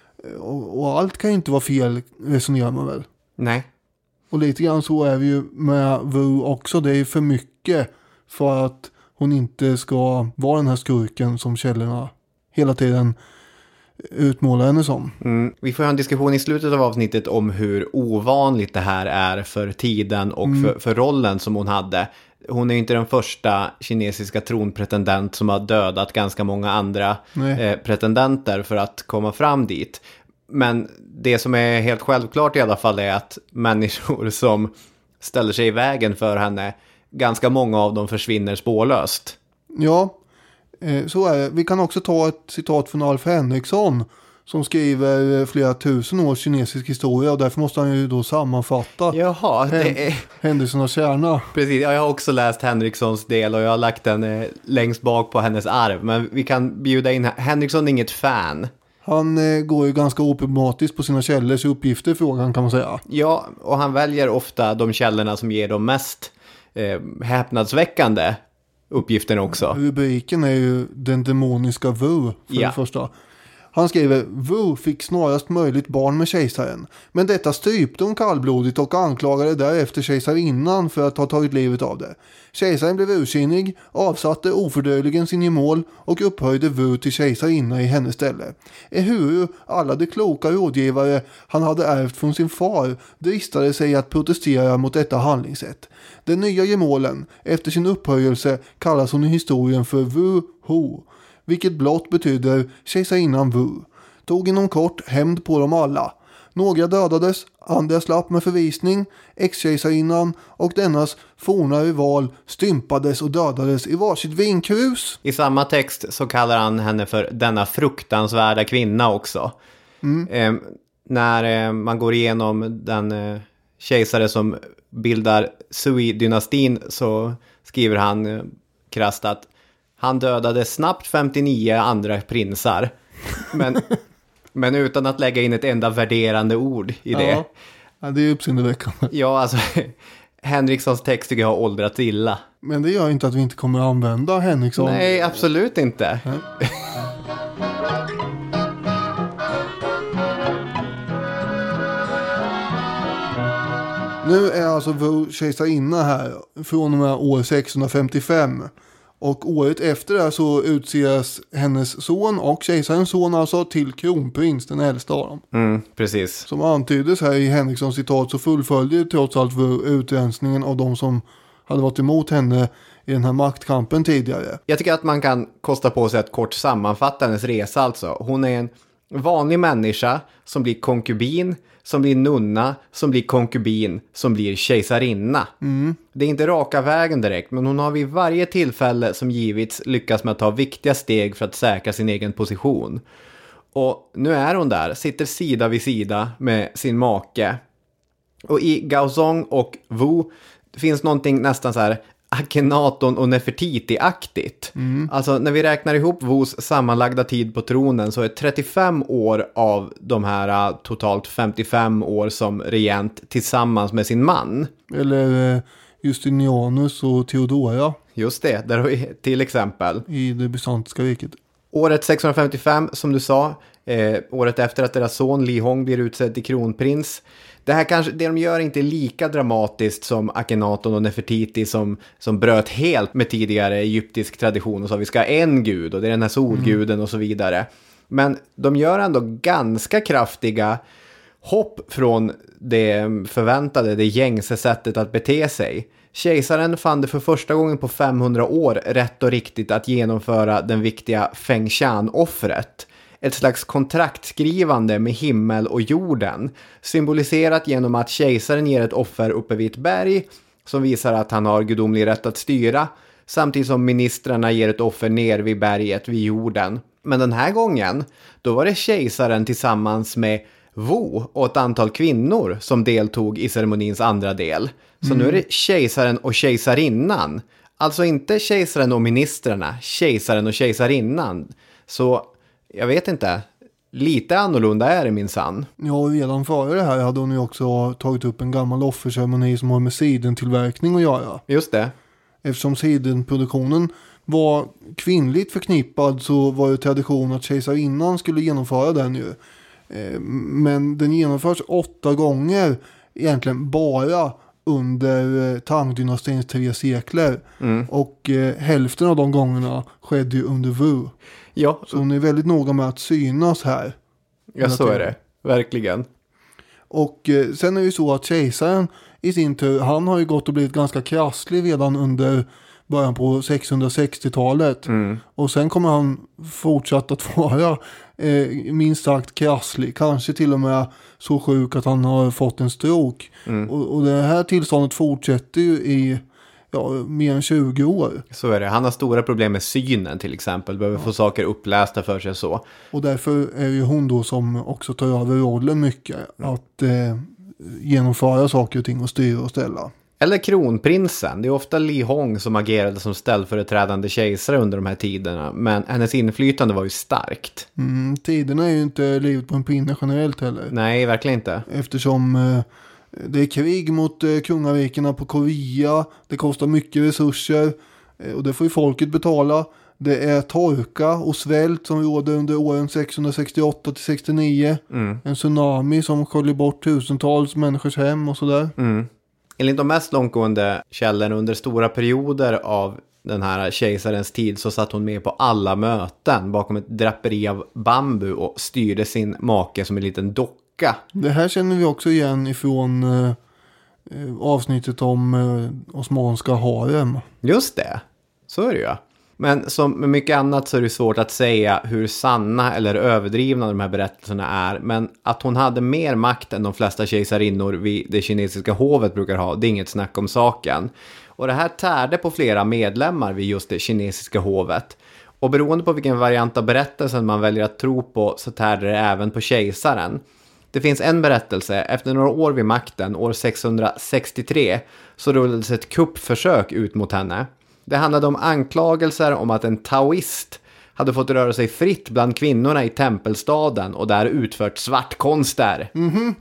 Och allt kan ju inte vara fel, resonerar man väl.
Nej.
Och lite grann så är vi ju med Wu också. Det är ju för mycket för att hon inte ska vara den här skurken som källorna hela tiden utmålar henne som.
Vi får ha en diskussion i slutet av avsnittet om hur ovanligt det här är för tiden och för rollen som hon hade. Hon är inte den första kinesiska tronpretendent som har dödat ganska många andra pretendenter för att komma fram dit. Men det som är helt självklart i alla fall är att människor som ställer sig i vägen för henne, ganska många av dem försvinner spårlöst.
Ja, så är det. Vi kan också ta ett citat från Alf Henriksson som skriver flera tusen års kinesisk historia och därför måste han ju då sammanfatta händelsernas kärna.
Precis, jag har också läst Henrikssons del och jag har lagt den längst bak på hennes arv. Men vi kan bjuda in, Henriksson är inget fan.
Han går ju ganska oproblematiskt på sina källors uppgifter, frågan kan man säga.
Ja, och han väljer ofta de källorna som ger de mest häpnadsväckande uppgifterna också.
Rubriken är ju den demoniska Wu för det första. Han skriver, Wu fick snarast möjligt barn med kejsaren. Men detta strypte hon kallblodigt och anklagade därefter kejsarinnan för att ha tagit livet av det. Kejsaren blev ursinnig, avsatte ofördröjligen sin gemål och upphöjde Wu till kejsarinna i hennes ställe. Ehuru alla de kloka rådgivare han hade ärvt från sin far dristade sig att protestera mot detta handlingssätt. Den nya gemålen, efter sin upphöjelse, kallas hon i historien för Wu Hu, vilket blott betyder kejsarinnan Wu, tog inom kort hämnd på dem alla. Några dödades, andra slapp med förvisning, ex-kejsarinnan och dennas forna rival stympades och dödades i varsitt vinkrus.
I samma text så kallar han henne för denna fruktansvärda kvinna också. När man går igenom den kejsare som bildar Sui-dynastin så skriver han krasst att han dödade snabbt 59 andra prinsar. Men utan att lägga in ett enda värderande ord i det.
Ja, det är uppseendeväckande.
Ja, alltså Henrikssons text tycker jag har åldrats illa.
Men det gör inte att vi inte kommer att använda Henriksson.
Nej, absolut inte.
Nu är alltså Wu kejsarinna här från och med år 655. Och året efter det så utses hennes son och kejsarens son alltså till kronprins, den äldsta av dem.
Precis.
Som antyddes här i Henrikssons citat så fullföljde trots allt Wu utrensningen av de som hade varit emot henne i den här maktkampen tidigare.
Jag tycker att man kan kosta på sig att kort sammanfatta hennes resa alltså. Hon är en vanlig människa som blir konkubin, som blir nunna, som blir konkubin, som blir kejsarinna. Det är inte raka vägen direkt, men hon har vid varje tillfälle som givits lyckats med att ta viktiga steg för att säkra sin egen position. Och nu är hon där, sitter sida vid sida med sin make. Och i Gaozong och Wu finns någonting nästan så här Akhenaton och Nefertiti-aktigt. Alltså när vi räknar ihop Wus sammanlagda tid på tronen så är 35 år av de här totalt 55 år som regent tillsammans med sin man.
Eller Justinianus och Theodora.
Just det, där har vi till exempel.
I det bysantiska riket.
Året 655, som du sa, året efter att deras son Li Hong blir utsedd till kronprins. Det här kanske, det de gör är inte lika dramatiskt som Akhenaton och Nefertiti som bröt helt med tidigare egyptisk tradition och sa vi ska ha en gud och det är den här solguden och så vidare. Men de gör ändå ganska kraftiga hopp från det förväntade, det gängse sättet att bete sig. Kejsaren fann det för första gången på 500 år rätt och riktigt att genomföra den viktiga Feng Shan-offret. Ett slags kontraktskrivande med himmel och jorden, symboliserat genom att kejsaren ger ett offer uppe vid ett berg som visar att han har gudomlig rätt att styra, samtidigt som ministrarna ger ett offer ner vid berget vid jorden. Men den här gången, då var det kejsaren tillsammans med Wu och ett antal kvinnor som deltog i ceremonins andra del. Så nu är det kejsaren och kejsarinnan. Alltså inte kejsaren och ministrarna, kejsaren och kejsarinnan. Så jag vet inte, lite annorlunda är det minsann.
Ja, redan före det här hade hon ju också tagit upp en gammal offerceremoni som har med sidentillverkning att göra.
Just det.
Eftersom sidenproduktionen var kvinnligt förknippad så var det tradition att kejsarinnan skulle genomföra den ju. Men den genomförs 8 gånger egentligen bara under Tang-dynastins 3 sekler. Och hälften av de gångerna skedde ju under Wu.
Ja.
Så hon är väldigt noga med att synas här.
Ja, så är det. Verkligen.
Och sen är det ju så att kejsaren i sin tur, han har ju gått och blivit ganska krasslig redan under början på 660-talet. Och sen kommer han fortsatt att vara minst sagt krasslig. Kanske till och med så sjuk att han har fått en stroke. Och det här tillståndet fortsätter ju i mer än 20 år.
Så är det. Han har stora problem med synen till exempel. Behöver få saker upplästa för sig så.
Och därför är ju hon då som också tar över rollen mycket. Att genomföra saker och ting och styra och ställa.
Eller kronprinsen. Det är ofta Li Hong som agerade som ställföreträdande kejsare under de här tiderna. Men hennes inflytande var ju starkt.
Tiderna är ju inte livet på en pinne generellt heller.
Nej, verkligen inte.
Eftersom det är krig mot kungarikena på Korea. Det kostar mycket resurser. Och det får ju folket betala. Det är torka och svält som råder under åren 668 till 69. En tsunami som sköljer bort tusentals människors hem och sådär.
Enligt de mest långtgående källorna under stora perioder av den här kejsarens tid så satt hon med på alla möten bakom ett draperi av bambu och styrde sin make som en liten docka.
Det här känner vi också igen ifrån avsnittet om osmanska harem.
Just det, så är det ju. Men som med mycket annat så är det svårt att säga hur sanna eller överdrivna de här berättelserna är. Men att hon hade mer makt än de flesta kejsarinnor vid det kinesiska hovet brukar ha, det är inget snack om saken. Och det här tärde på flera medlemmar vid just det kinesiska hovet. Och beroende på vilken variant av berättelsen man väljer att tro på så tärde det även på kejsaren. Det finns en berättelse, efter några år vid makten, år 663, så rullades ett kuppförsök ut mot henne. Det handlade om anklagelser om att en taoist hade fått röra sig fritt bland kvinnorna i tempelstaden och där utfört svartkonster.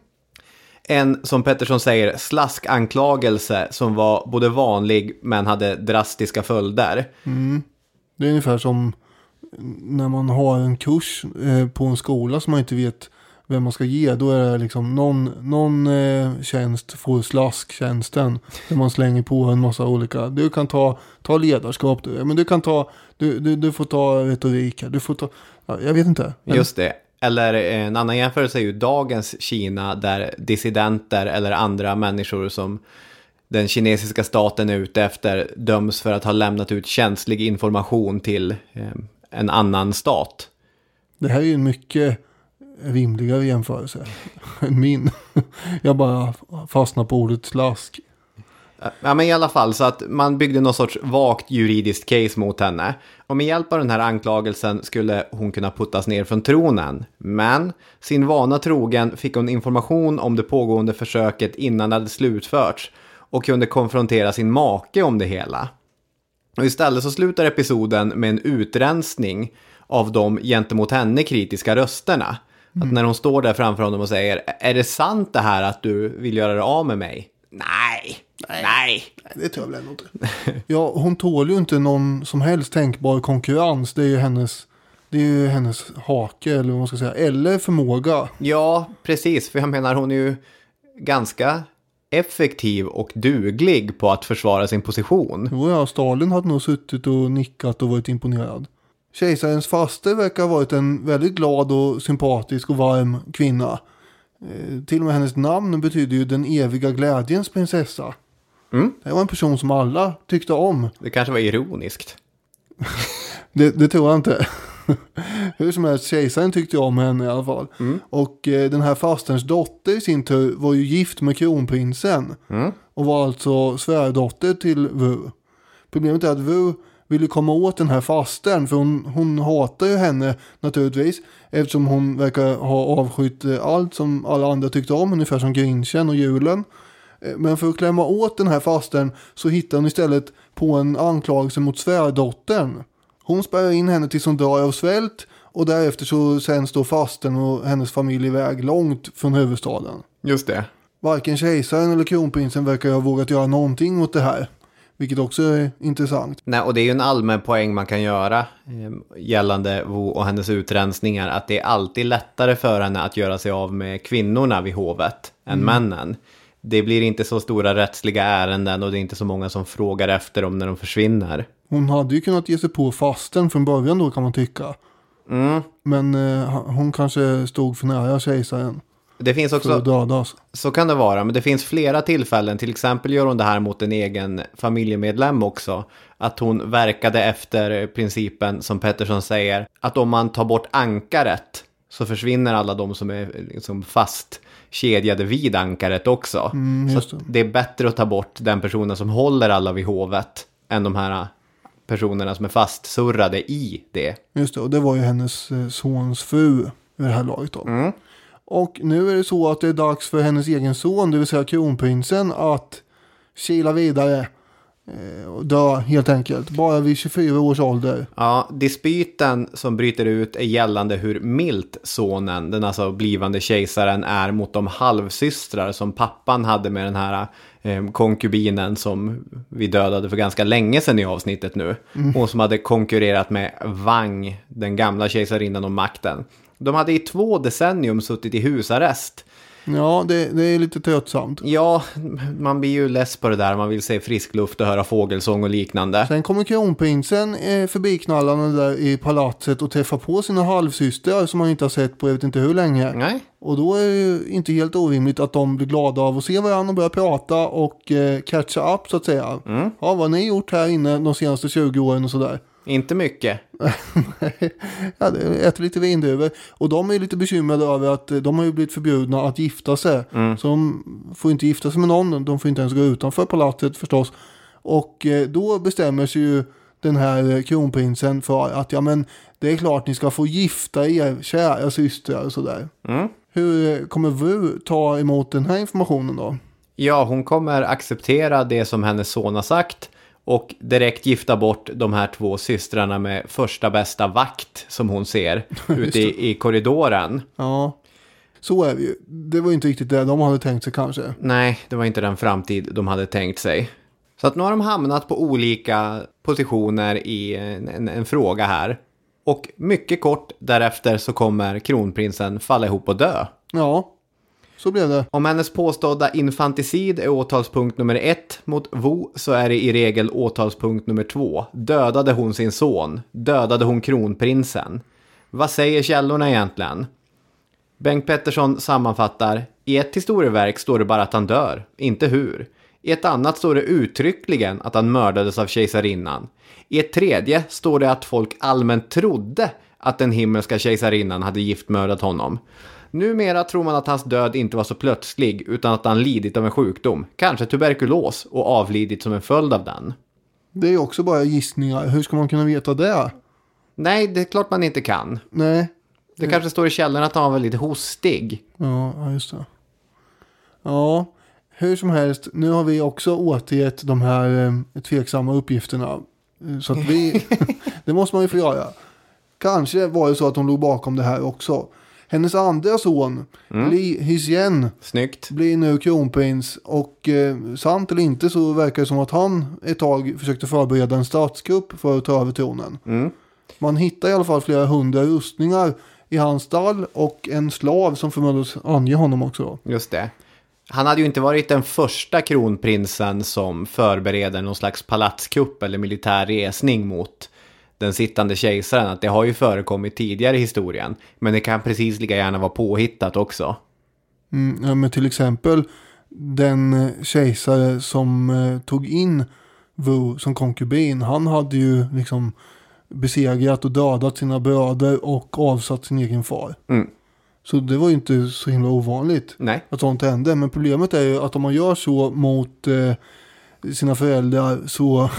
En, som Pettersson säger, slaskanklagelse som var både vanlig men hade drastiska följder.
Det är ungefär som när man har en kurs på en skola som man inte vet vem man ska ge. Då är det liksom någon tjänst får slasktjänsten där man slänger på en massa olika. Du kan ta ledarskap, men du kan ta du får ta retorik, du får ta, jag vet inte.
Just det. Eller en annan jämförelse är ju dagens Kina där dissidenter eller andra människor som den kinesiska staten är ute efter döms för att ha lämnat ut känslig information till en annan stat.
Det här är ju en mycket rimligare jämförelse än min. Jag bara fastnar på ordet slask.
Ja, men i alla fall så att man byggde någon sorts vagt juridiskt case mot henne. Och med hjälp av den här anklagelsen skulle hon kunna puttas ner från tronen. Men sin vana trogen fick hon information om det pågående försöket innan det hade slutförts. Och kunde konfrontera sin make om det hela. Och istället så slutar episoden med en utrensning av de gentemot henne kritiska rösterna. Att när hon står där framför honom och säger: är det sant det här att du vill göra det av med mig? Nej.
Det tror jag väl ändå inte. Ja, hon tål ju inte någon som helst tänkbar konkurrens. Det är ju hennes hake, eller vad man ska säga. Eller förmåga.
Ja, precis. För jag menar, hon är ju ganska effektiv och duglig på att försvara sin position.
Jo, ja, Stalin hade nog suttit och nickat och varit imponerad. Kejsarens faster verkar ha varit en väldigt glad och sympatisk och varm kvinna. Till och med hennes namn betyder ju den eviga glädjens prinsessa. Det var en person som alla tyckte om.
Det kanske var ironiskt.
Det tror jag inte. Hur som helst, kejsaren tyckte om henne i alla fall. Och den här fasterns dotter i sin tur var ju gift med kronprinsen. Och var alltså svärdotter till Wu. Problemet är att Wu ville komma åt den här fastern, för hon hatar ju henne naturligtvis, eftersom hon verkar ha avskytt allt som alla andra tyckte om, ungefär som Grinchen och julen. Men för att klämma åt den här fastern så hittar hon istället på en anklagelse mot svärdottern. Hon spärrar in henne tills hon dör av svält, och därefter så sen står fastern och hennes familj iväg långt från huvudstaden.
Just det.
Varken kejsaren eller kronprinsen verkar ha vågat göra någonting åt det här. Vilket också är intressant.
Nej, och det är ju en allmän poäng man kan göra gällande Wu och hennes utrensningar. Att det är alltid lättare för henne att göra sig av med kvinnorna vid hovet än männen. Det blir inte så stora rättsliga ärenden och det är inte så många som frågar efter dem när de försvinner.
Hon hade ju kunnat ge sig på fasten från början då, kan man tycka. Men hon kanske stod för nära kejsaren.
Det finns också, så kan det vara, men det finns flera tillfällen. Till exempel gör hon det här mot en egen familjemedlem också. Att hon verkade efter principen, som Pettersson säger, att om man tar bort ankaret så försvinner alla de som är liksom fast kedjade vid ankaret också. Så det är bättre att ta bort den personen som håller alla vid hovet än de här personerna som är fastsurrade i det.
Just det, och det var ju hennes sons fru i det här laget då. Och nu är det så att det är dags för hennes egen son, det vill säga kronprinsen, att kila vidare och dö helt enkelt. Bara vid 24 års ålder.
Ja, dispyten som bryter ut är gällande hur milt sonen, den alltså blivande kejsaren, är mot de halvsystrar som pappan hade med den här konkubinen som vi dödade för ganska länge sedan i avsnittet nu. Och som hade konkurrerat med Wang, den gamla kejsarinnan, om makten. De hade i 2 decennium suttit i husarrest.
Ja, det är lite tröttsamt.
Ja, man blir ju less på det där. Man vill se frisk luft och höra fågelsång och liknande.
Sen kommer kronprinsen förbiknallande där i palatset och träffar på sina halvsystrar som man inte har sett på jag vet inte hur länge.
Nej.
Och då är det ju inte helt orimligt att de blir glada av att se varandra och börja prata och catcha up så att säga. Ja, vad har ni gjort här inne de senaste 20 åren och sådär?
Inte mycket.
Ja, det äter lite vindruvor. Och de är lite bekymrade över att de har ju blivit förbjudna att gifta sig. Så de får inte gifta sig med någon. De får inte ens gå utanför palatset förstås. Och då bestämmer sig ju den här kronprinsen för att ja, men det är klart ni ska få gifta er kära systrar och sådär. Hur kommer Wu ta emot den här informationen då?
Ja, hon kommer acceptera det som hennes son har sagt. Och direkt gifta bort de här 2 systrarna med första bästa vakt som hon ser ute i korridoren.
Ja, så är det ju. Det var inte riktigt det de hade tänkt sig kanske.
Nej, det var inte den framtid de hade tänkt sig. Så att nu har de hamnat på olika positioner i en fråga här. Och mycket kort därefter så kommer kronprinsen falla ihop och dö.
Ja, så blev det.
Om hennes påstådda infanticid är åtalspunkt nummer 1 mot Wu, så är det i regel åtalspunkt nummer 2. Dödade hon sin son? Dödade hon kronprinsen? Vad säger källorna egentligen? Bengt Pettersson sammanfattar: i ett historieverk står det bara att han dör, inte hur. I ett annat står det uttryckligen att han mördades av kejsarinnan. I ett tredje står det att folk allmänt trodde att den himmelska kejsarinnan hade giftmördat honom. Numera tror man att hans död inte var så plötslig utan att han lidit av en sjukdom, kanske tuberkulos, och avlidit som en följd av den.
Det är också bara gissningar. Hur ska man kunna veta det?
Nej, det är klart man inte kan.
Nej.
Det kanske står i källan att han var lite hostig.
Ja, just det. Ja, hur som helst. Nu har vi också återgett de här tveksamma uppgifterna. Så att vi... det måste man ju få göra. Kanske var det så att hon låg bakom det här också. Hennes andra son, Lee Hsien,
Snyggt.
blir nu kronprins. Och sant eller inte så verkar det som att han ett tag försökte förbereda en statskupp för att ta över tronen. Man hittar i alla fall flera 100 rustningar i hans stall och en slav som förmodades ange honom också.
Just det. Han hade ju inte varit den första kronprinsen som förbereder någon slags palatskupp eller militär resning mot den sittande kejsaren. Att det har ju förekommit tidigare i historien. Men det kan precis lika gärna vara påhittat också.
Ja, men till exempel den kejsare som tog in Wu som konkubin. Han hade ju liksom besegrat och dödat sina bröder och avsatt sin egen far. Så det var ju inte så himla ovanligt.
Nej.
Att sånt hände. Men problemet är ju att om man gör så mot sina föräldrar så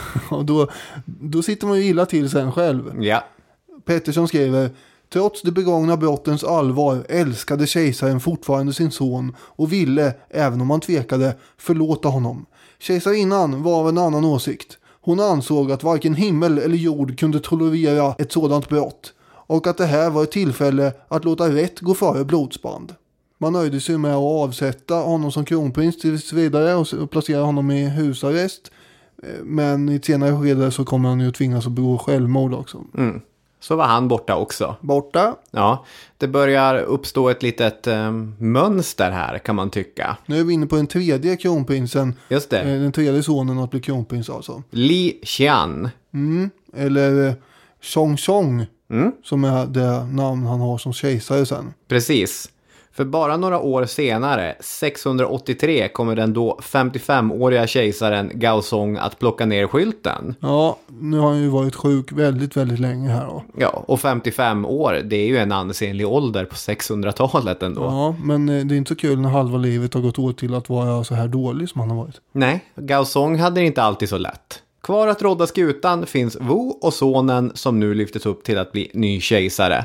då sitter man ju illa till sen själv.
Ja.
Pettersson skriver: trots det begångna brottens allvar älskade kejsaren fortfarande sin son och ville, även om han tvekade, förlåta honom. Kejsarinnan var av en annan åsikt. Hon ansåg att varken himmel eller jord kunde tolerera ett sådant brott och att det här var ett tillfälle att låta rätt gå före blodsband. Man nöjde sig med att avsätta honom som kronprins tills vidare och placera honom i husarrest. Men i ett senare skede så kommer han ju tvingas att begå självmord också.
Så var han borta också.
Borta.
Ja, det börjar uppstå ett litet mönster här kan man tycka.
Nu är vi inne på den tredje kronprinsen.
Just det.
Den tredje sonen att bli kronprins alltså.
Li Qian.
Eller Chong Chong. Som är det namn han har som kejsare sen.
Precis. För bara några år senare, 683, kommer den då 55-åriga kejsaren Gaozong att plocka ner skylten.
Ja, nu har han ju varit sjuk väldigt, väldigt länge här då.
Ja, och 55 år, det är ju en ansenlig ålder på 600-talet ändå.
Ja, men det är inte så kul när halva livet har gått åt till att vara så här dålig som han har varit.
Nej, Gaozong hade det inte alltid så lätt. Kvar att rådda skutan finns Wu och sonen som nu lyftes upp till att bli ny kejsare.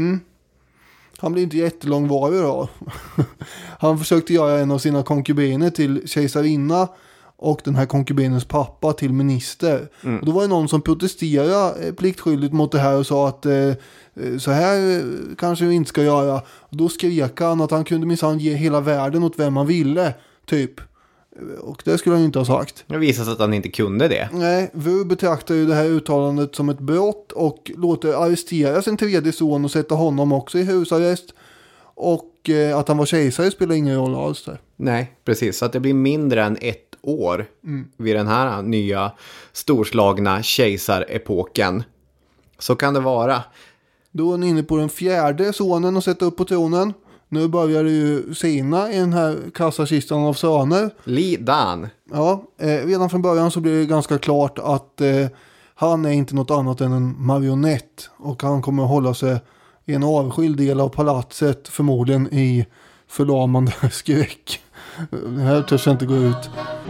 Han blir inte jättelångvarig då. Han försökte göra en av sina konkubiner till kejsarinna och den här konkubinens pappa till minister. Och då var det någon som protesterade pliktskyldigt mot det här och sa att så här kanske vi inte ska göra. Och då skrek han att han kunde minsann ge hela världen åt vem han ville, typ. Och det skulle han inte ha sagt.
Det visade sig att han inte kunde det.
Nej, Wu betraktar ju det här uttalandet som ett brott och låter arrestera sin tredje son och sätta honom också i husarrest. Och att han var kejsare spelar ingen roll alls där.
Nej, precis. Så att det blir mindre än ett år vid den här nya storslagna kejsarepoken. Så kan det vara.
Då är ni inne på den fjärde sonen att sätta upp på tronen. Nu börjar det ju sina i den här kassakistan av söner.
Li Dan.
Ja, redan från början så blir det ganska klart att han är inte något annat än en marionett. Och han kommer att hålla sig i en avskild del av palatset, förmodligen i förlamande skräck. Det här törs jag inte gå ut.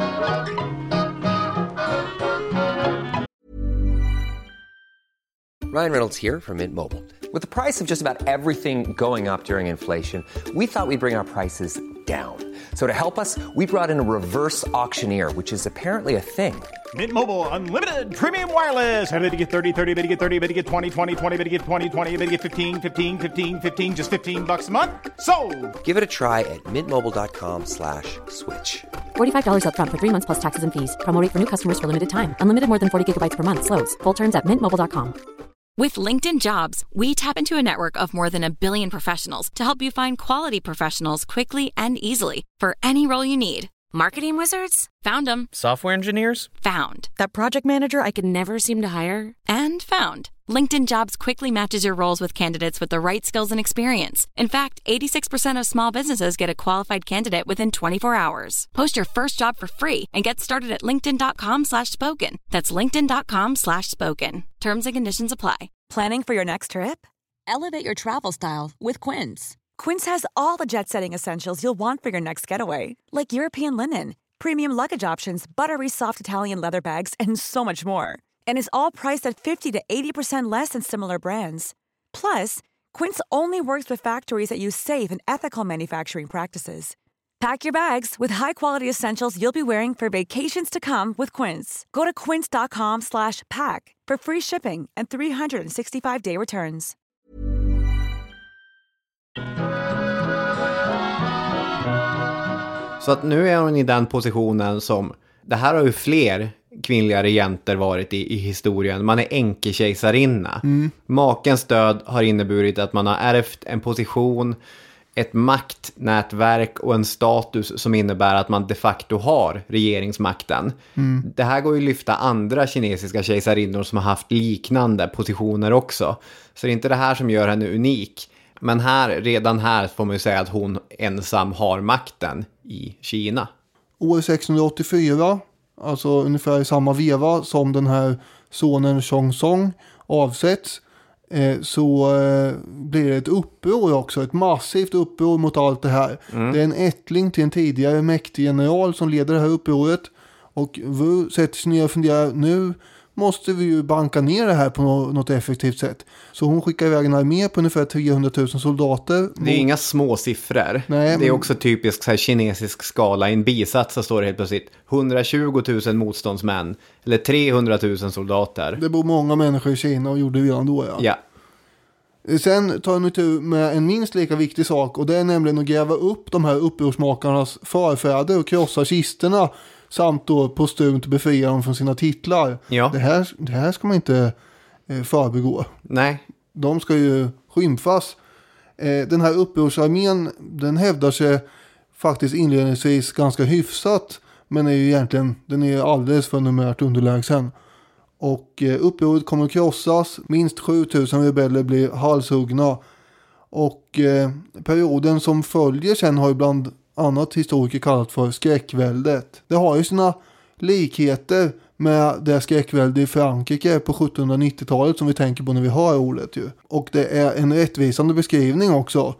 Ryan Reynolds here from Mint Mobile. With the price of just about everything going up during inflation, we thought we'd bring our prices down. So to help us, we brought in a reverse auctioneer, which is apparently a thing.
Mint Mobile Unlimited Premium Wireless. How to get 30, 30, bit to get 30, bit to get 20, 20, 20, bit to get 20, 20, bit to get 15, 15, 15, 15, just $15 a month? Sold!
Give it a try at mintmobile.com/switch.
$45 up front for 3 months plus taxes and fees. Promo rate for new customers for limited time. Unlimited more than 40 gigabytes per month. Slows full terms at mintmobile.com.
With LinkedIn Jobs, we tap into a network of more than 1 billion professionals to help you find quality professionals quickly and easily for any role you need. Marketing wizards? Found them.
Software engineers?
Found. That project manager I could never seem to hire? And found. LinkedIn Jobs quickly matches your roles with candidates with the right skills and experience. In fact, 86% of small businesses get a qualified candidate within 24 hours. Post your first job for free and get started at linkedin.com/spoken. That's linkedin.com/spoken. Terms and conditions apply.
Planning for your next trip?
Elevate your travel style with Quince.
Quince has all the jet-setting essentials you'll want for your next getaway, like European linen, premium luggage options, buttery soft Italian leather bags, and so much more. And is all priced at 50 to 80% less than similar brands. Plus, Quince only works with factories that use safe and ethical manufacturing practices. Pack your bags with high-quality essentials you'll be wearing for vacations to come with Quince. Go to quince.com/pack for free shipping and 365-day returns.
Så att nu är hon i den positionen som... Det här har ju fler kvinnliga regenter varit i historien. Man är enkekejsarinna. Makens död har inneburit att man har ärvt en position, ett maktnätverk och en status som innebär att man de facto har regeringsmakten. Det här går ju att lyfta andra kinesiska kejsarinnor som har haft liknande positioner också. Så det är inte det här som gör henne unik. Men redan här får man ju säga att hon ensam har makten i Kina.
År 684, alltså ungefär i samma veva som den här sonen Chongzong avsätts, så blir det ett uppror också, ett massivt uppror mot allt det här. Det är en ättling till en tidigare mäktig general som leder det här upproret, och Wu sätter sig ner och funderar, nu måste vi ju banka ner det här på något effektivt sätt. Så hon skickar iväg en armé på ungefär 300 000 soldater.
Det är inga små siffror. Nej, det är också typisk så här, kinesisk skala. I en bisats så står det helt plötsligt 120 000 motståndsmän eller 300 000 soldater.
Det bor många människor i Kina och gjorde redan då, ja. Sen tar hon tur med en minst lika viktig sak, och det är nämligen att gräva upp de här upprorsmakarnas förfäder och krossa kisterna, samt då postumt befria dem från sina titlar. Ja. Det här ska man inte förbigå.
Nej.
De ska ju skymfas. Den här upprorsarmén, den hävdar sig faktiskt inledningsvis ganska hyfsat, men är ju egentligen, den är alldeles för numerärt underlägsen. Och upproret kommer att krossas. Minst 7000 rebeller blir halshuggna. Och perioden som följer sen har ju bland annat historiker kallat för skräckväldet. Det har ju sina likheter med det skräckvälde i Frankrike på 1790-talet som vi tänker på när vi hör ordet ju. Och det är en rättvisande beskrivning också,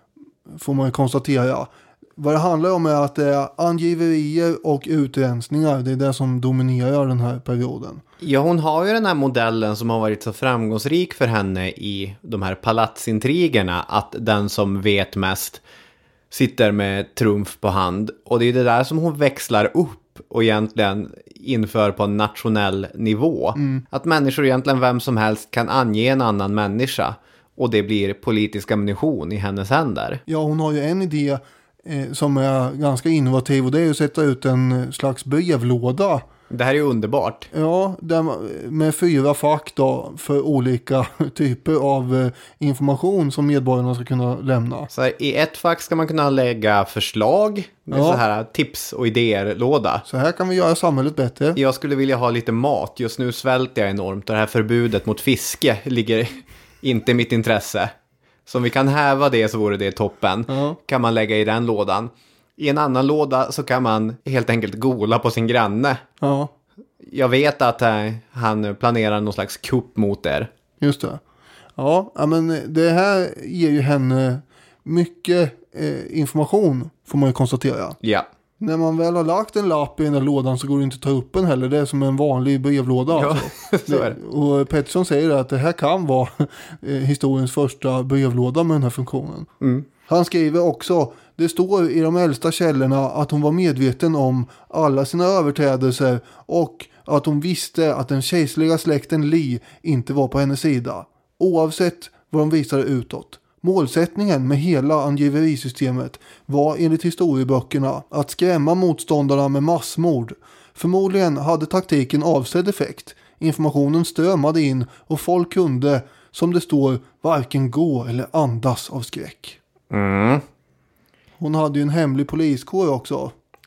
får man ju konstatera. Vad det handlar om är att det är angiverier och utrensningar. Det är det som dominerar den här perioden.
Ja, hon har ju den här modellen som har varit så framgångsrik för henne i de här palatsintrigerna, att den som vet mest sitter med trumf på hand. Och det är det där som hon växlar upp och egentligen inför på en nationell nivå. Att människor, egentligen vem som helst, kan ange en annan människa. Och det blir politisk ammunition i hennes händer.
Ja, hon har ju en idé som är ganska innovativ, och det är att sätta ut en slags brevlåda.
Det här är ju underbart.
Ja, med 4 fack då, för olika typer av information som medborgarna ska kunna lämna.
Så här, i ett fack ska man kunna lägga förslag med så här tips och idéer-låda.
Så här kan vi göra samhället bättre.
Jag skulle vilja ha lite mat. Just nu svälter jag enormt. Det här förbudet mot fiske ligger inte i mitt intresse. Så om vi kan häva det så vore det toppen. Kan man lägga i den lådan. I en annan låda så kan man helt enkelt gola på sin granne.
Ja.
Jag vet att han planerar någon slags kupp mot er.
Just det. Ja, men det här ger ju henne mycket information, får man ju konstatera.
Ja.
När man väl har lagt en lapp i den där lådan så går det inte att ta upp den heller. Det är som en vanlig brevlåda.
Ja,
alltså.
så är det.
Och Pettersson säger att det här kan vara historiens första brevlåda med den här funktionen. Han skriver också, det står i de äldsta källorna att hon var medveten om alla sina överträdelser och att hon visste att den kejserliga släkten Li inte var på hennes sida. Oavsett vad de visade utåt. Målsättningen med hela angiverisystemet var enligt historieböckerna att skrämma motståndarna med massmord. Förmodligen hade taktiken avsedd effekt. Informationen strömmade in och folk kunde, som det står, varken gå eller andas av skräck. Hon hade ju en hemlig poliskår också.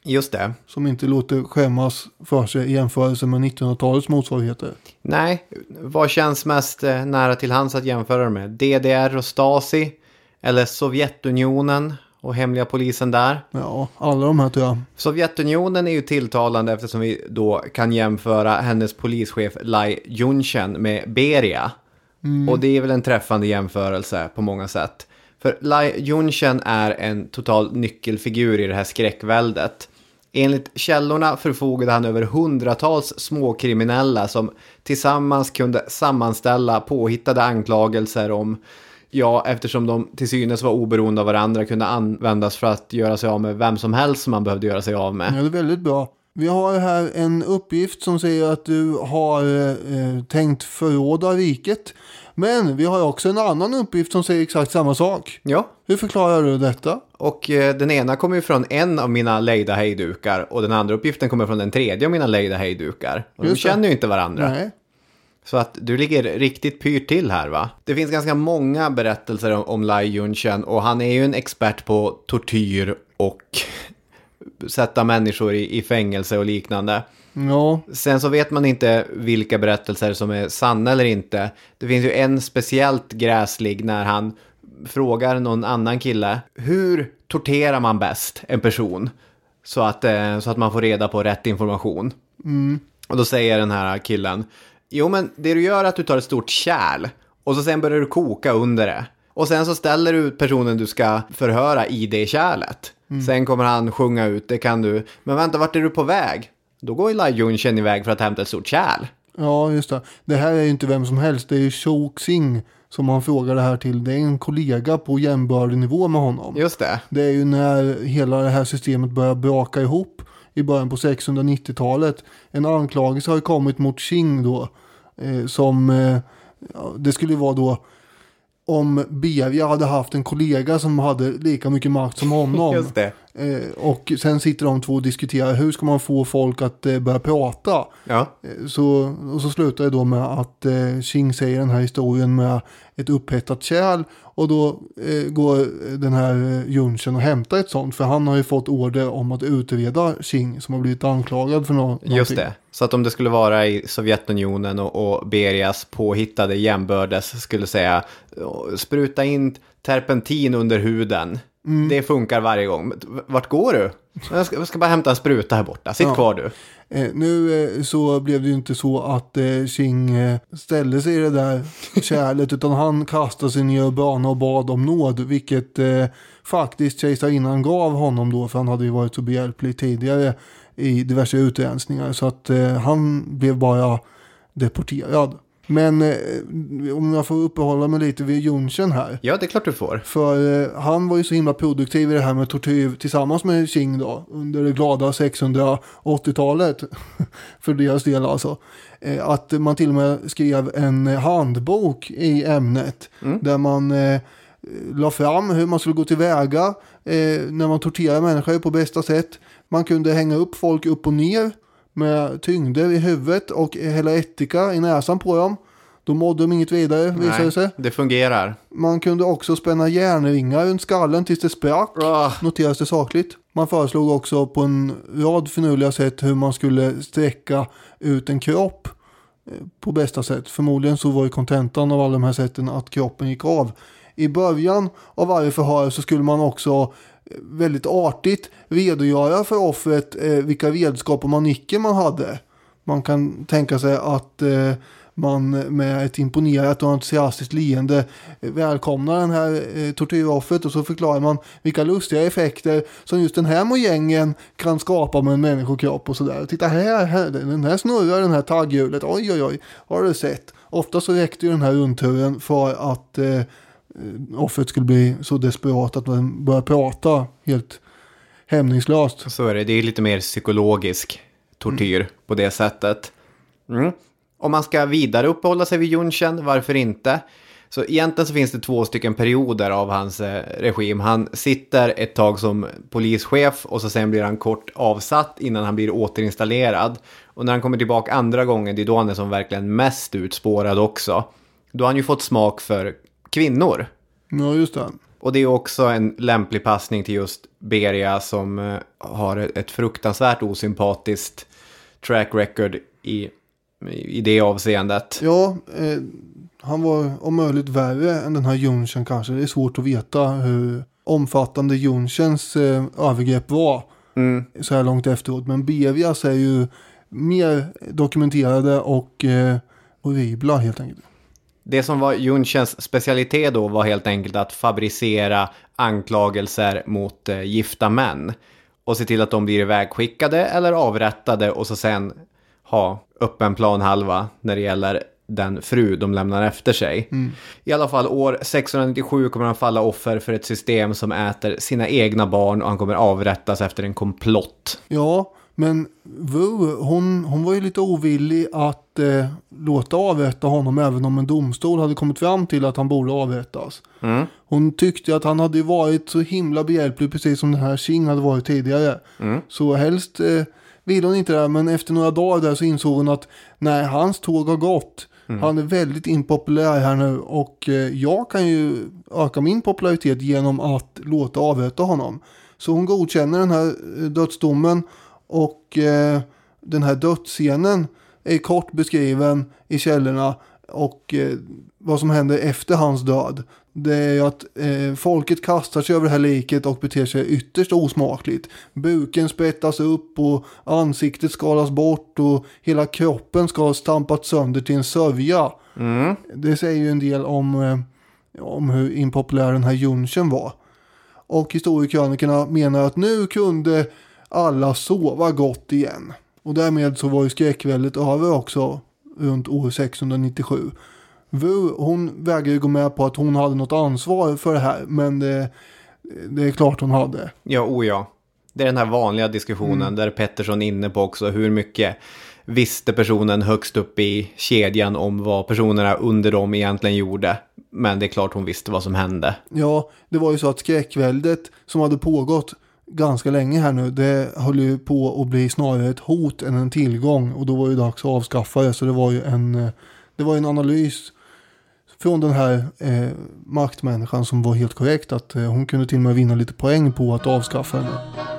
Just det.
Som inte låter skämmas för sig i jämförelse med 1900-talets motsvarigheter.
Nej, vad känns mest nära till hands att jämföra med? DDR och Stasi? Eller Sovjetunionen och hemliga polisen där?
Ja, alla de här tror jag.
Sovjetunionen är ju tilltalande eftersom vi då kan jämföra hennes polischef Lai Yunchen med Beria. Och det är väl en träffande jämförelse på många sätt. För Lai Yunchen är en total nyckelfigur i det här skräckväldet. Enligt källorna förfogade han över hundratals småkriminella som tillsammans kunde sammanställa påhittade anklagelser om, ja, eftersom de till synes var oberoende av varandra, kunde användas för att göra sig av med vem som helst som man behövde göra sig av med.
Ja, det är väldigt bra. Vi har här en uppgift som säger att du har tänkt förråda riket. Men vi har också en annan uppgift som säger exakt samma sak.
Ja.
Hur förklarar du detta?
Och den ena kommer ju från en av mina lejda hejdukar och den andra uppgiften kommer från den tredje av mina lejda hejdukar. Och de känner ju inte varandra.
Nej.
Så att du ligger riktigt pyrt till här, va? Det finns ganska många berättelser om Lai Yunchen och han är ju en expert på tortyr och sätta människor i fängelse och liknande.
Ja.
Sen så vet man inte vilka berättelser som är sanna eller inte. Det finns ju en speciellt gräslig när han frågar någon annan kille: hur torterar man bäst en person så att man får reda på rätt information? Och då säger den här killen: jo, men det du gör är att du tar ett stort kärl och så sen börjar du koka under det. Och sen så ställer du personen du ska förhöra i det kärlet. Sen kommer han sjunga ut, det kan du. Men vänta, vart är du på väg? Då går ju Lai Yunchen iväg för att hämta ett stort kärl.
Ja, just det. Det här är ju inte vem som helst. Det är ju Cho Xing som han frågar det här till. Det är en kollega på jämbördig nivå med honom.
Just det.
Det är ju när hela det här systemet börjar braka ihop i början på 690-talet. En anklagelse har ju kommit mot Xing då. Det skulle ju vara då om Beria hade haft en kollega som hade lika mycket makt som honom.
Just det.
Och sen sitter de två och diskuterar hur ska man få folk att börja prata.
Ja.
Så slutar det då med att Xing säger den här historien med ett upphettat kärl. Och då går den här Yunchen och hämtar ett sånt. För han har ju fått order om att utreda Xing som har blivit anklagad för någonting.
Just det. Så att om det skulle vara i Sovjetunionen och Berias påhittade jämbördes skulle säga spruta in terpentin under huden. Det funkar varje gång. Vart går du? Jag ska bara hämta en spruta här borta. Sitt kvar du.
Nu så blev det ju inte så att Xing ställde sig i det där kärlet utan han kastade sig ner och bana och bad om nåd, vilket faktiskt kejsarinnan gav honom då, för han hade ju varit så behjälplig tidigare i diverse utrensningar, så att han blev bara deporterad. Men om jag får uppehålla mig lite vid Yunchen här.
Ja, det är klart du får.
För han var ju så himla produktiv i det här med tortyr tillsammans med Xing då. Under det glada 680-talet. För deras del alltså. Att man till och med skrev en handbok i ämnet. Där man la fram hur man skulle gå tillväga när man torterar människor på bästa sätt. Man kunde hänga upp folk upp och ner med tyngder i huvudet och hälla ättika i näsan på dem. Då mådde de inget vidare, visade det sig.
Det fungerar.
Man kunde också spänna järnringar runt skallen tills det sprack. Noteras det sakligt. Man föreslog också på en rad finurliga sätt hur man skulle sträcka ut en kropp på bästa sätt. Förmodligen så var ju kontentan av alla de här sätten att kroppen gick av. I början av varje förhör så skulle man också väldigt artigt redogöra för offret vilka redskap och manicker man hade. Man kan tänka sig att man med ett imponerat och entusiastiskt leende välkomnar den här tortyroffret och så förklarar man vilka lustiga effekter som just den här mojängen kan skapa med en människokropp och sådär. Titta här, den här snurrar, den här tagghjulet, oj, har du sett? Ofta så räckte ju den här rundturen för att offret skulle bli så desperat att man börjar prata helt hämningslöst.
Så är det. Det är lite mer psykologisk tortyr på det sättet. Om man ska vidare uppehålla sig vid Yunchen, varför inte? Så egentligen så finns det 2 stycken perioder av hans regim. Han sitter ett tag som polischef och så sen blir han kort avsatt innan han blir återinstallerad. Och när han kommer tillbaka andra gången, det är då han är som verkligen mest utspårad också. Då har han ju fått smak för kvinnor.
Ja, just det.
Och det är också en lämplig passning till just Beria som har ett fruktansvärt osympatiskt track record i det avseendet.
Ja, han var om möjligt värre än den här Jünchen kanske. Det är svårt att veta hur omfattande Jünchens övergrepp var så här långt efteråt. Men Berias är ju mer dokumenterade och horribla helt enkelt.
Det som var Jünchens specialitet då var helt enkelt att fabricera anklagelser mot gifta män. Och se till att de blir ivägskickade eller avrättade och så sen ha öppen planhalva när det gäller den fru de lämnar efter sig. I alla fall år 697 kommer han falla offer för ett system som äter sina egna barn och han kommer avrättas efter en komplott.
Ja, men Wu, hon var ju lite ovillig att låta avrätta honom även om en domstol hade kommit fram till att han borde avrättas. Hon tyckte att han hade varit så himla behjälplig precis som den här Qing hade varit tidigare. Så helst ville hon inte det, men efter några dagar där så insåg hon att nej, hans tåg har gått. Han är väldigt impopulär här nu och jag kan ju öka min popularitet genom att låta avrätta honom. Så hon godkänner den här dödsdomen och den här dödsscenen är kort beskriven i källorna och vad som händer efter hans död. Det är att folket kastar sig över det här liket och beter sig ytterst osmakligt. Buken sprättas upp och ansiktet skalas bort och hela kroppen ska stampas sönder till en sörja. Det säger ju en del om hur impopulär den här Jünchen var. Och historiekrönikerna menar att nu kunde alla sova gott igen. Och därmed så var ju skräckväldet över också runt år 697. Hon vägrade gå med på att hon hade något ansvar för det här. Men det är klart hon hade.
Ja. Det är den här vanliga diskussionen där Pettersson är inne på också hur mycket visste personen högst upp i kedjan om vad personerna under dem egentligen gjorde. Men det är klart hon visste vad som hände. Ja,
det var ju så att skräckväldet som hade pågått ganska länge här nu, det höll ju på att bli snarare ett hot än en tillgång. Och då var det dags att avskaffa det. Så det var ju en analys från den här maktmänniskan som var helt korrekt. Att hon kunde till och med vinna lite poäng på att avskaffa den.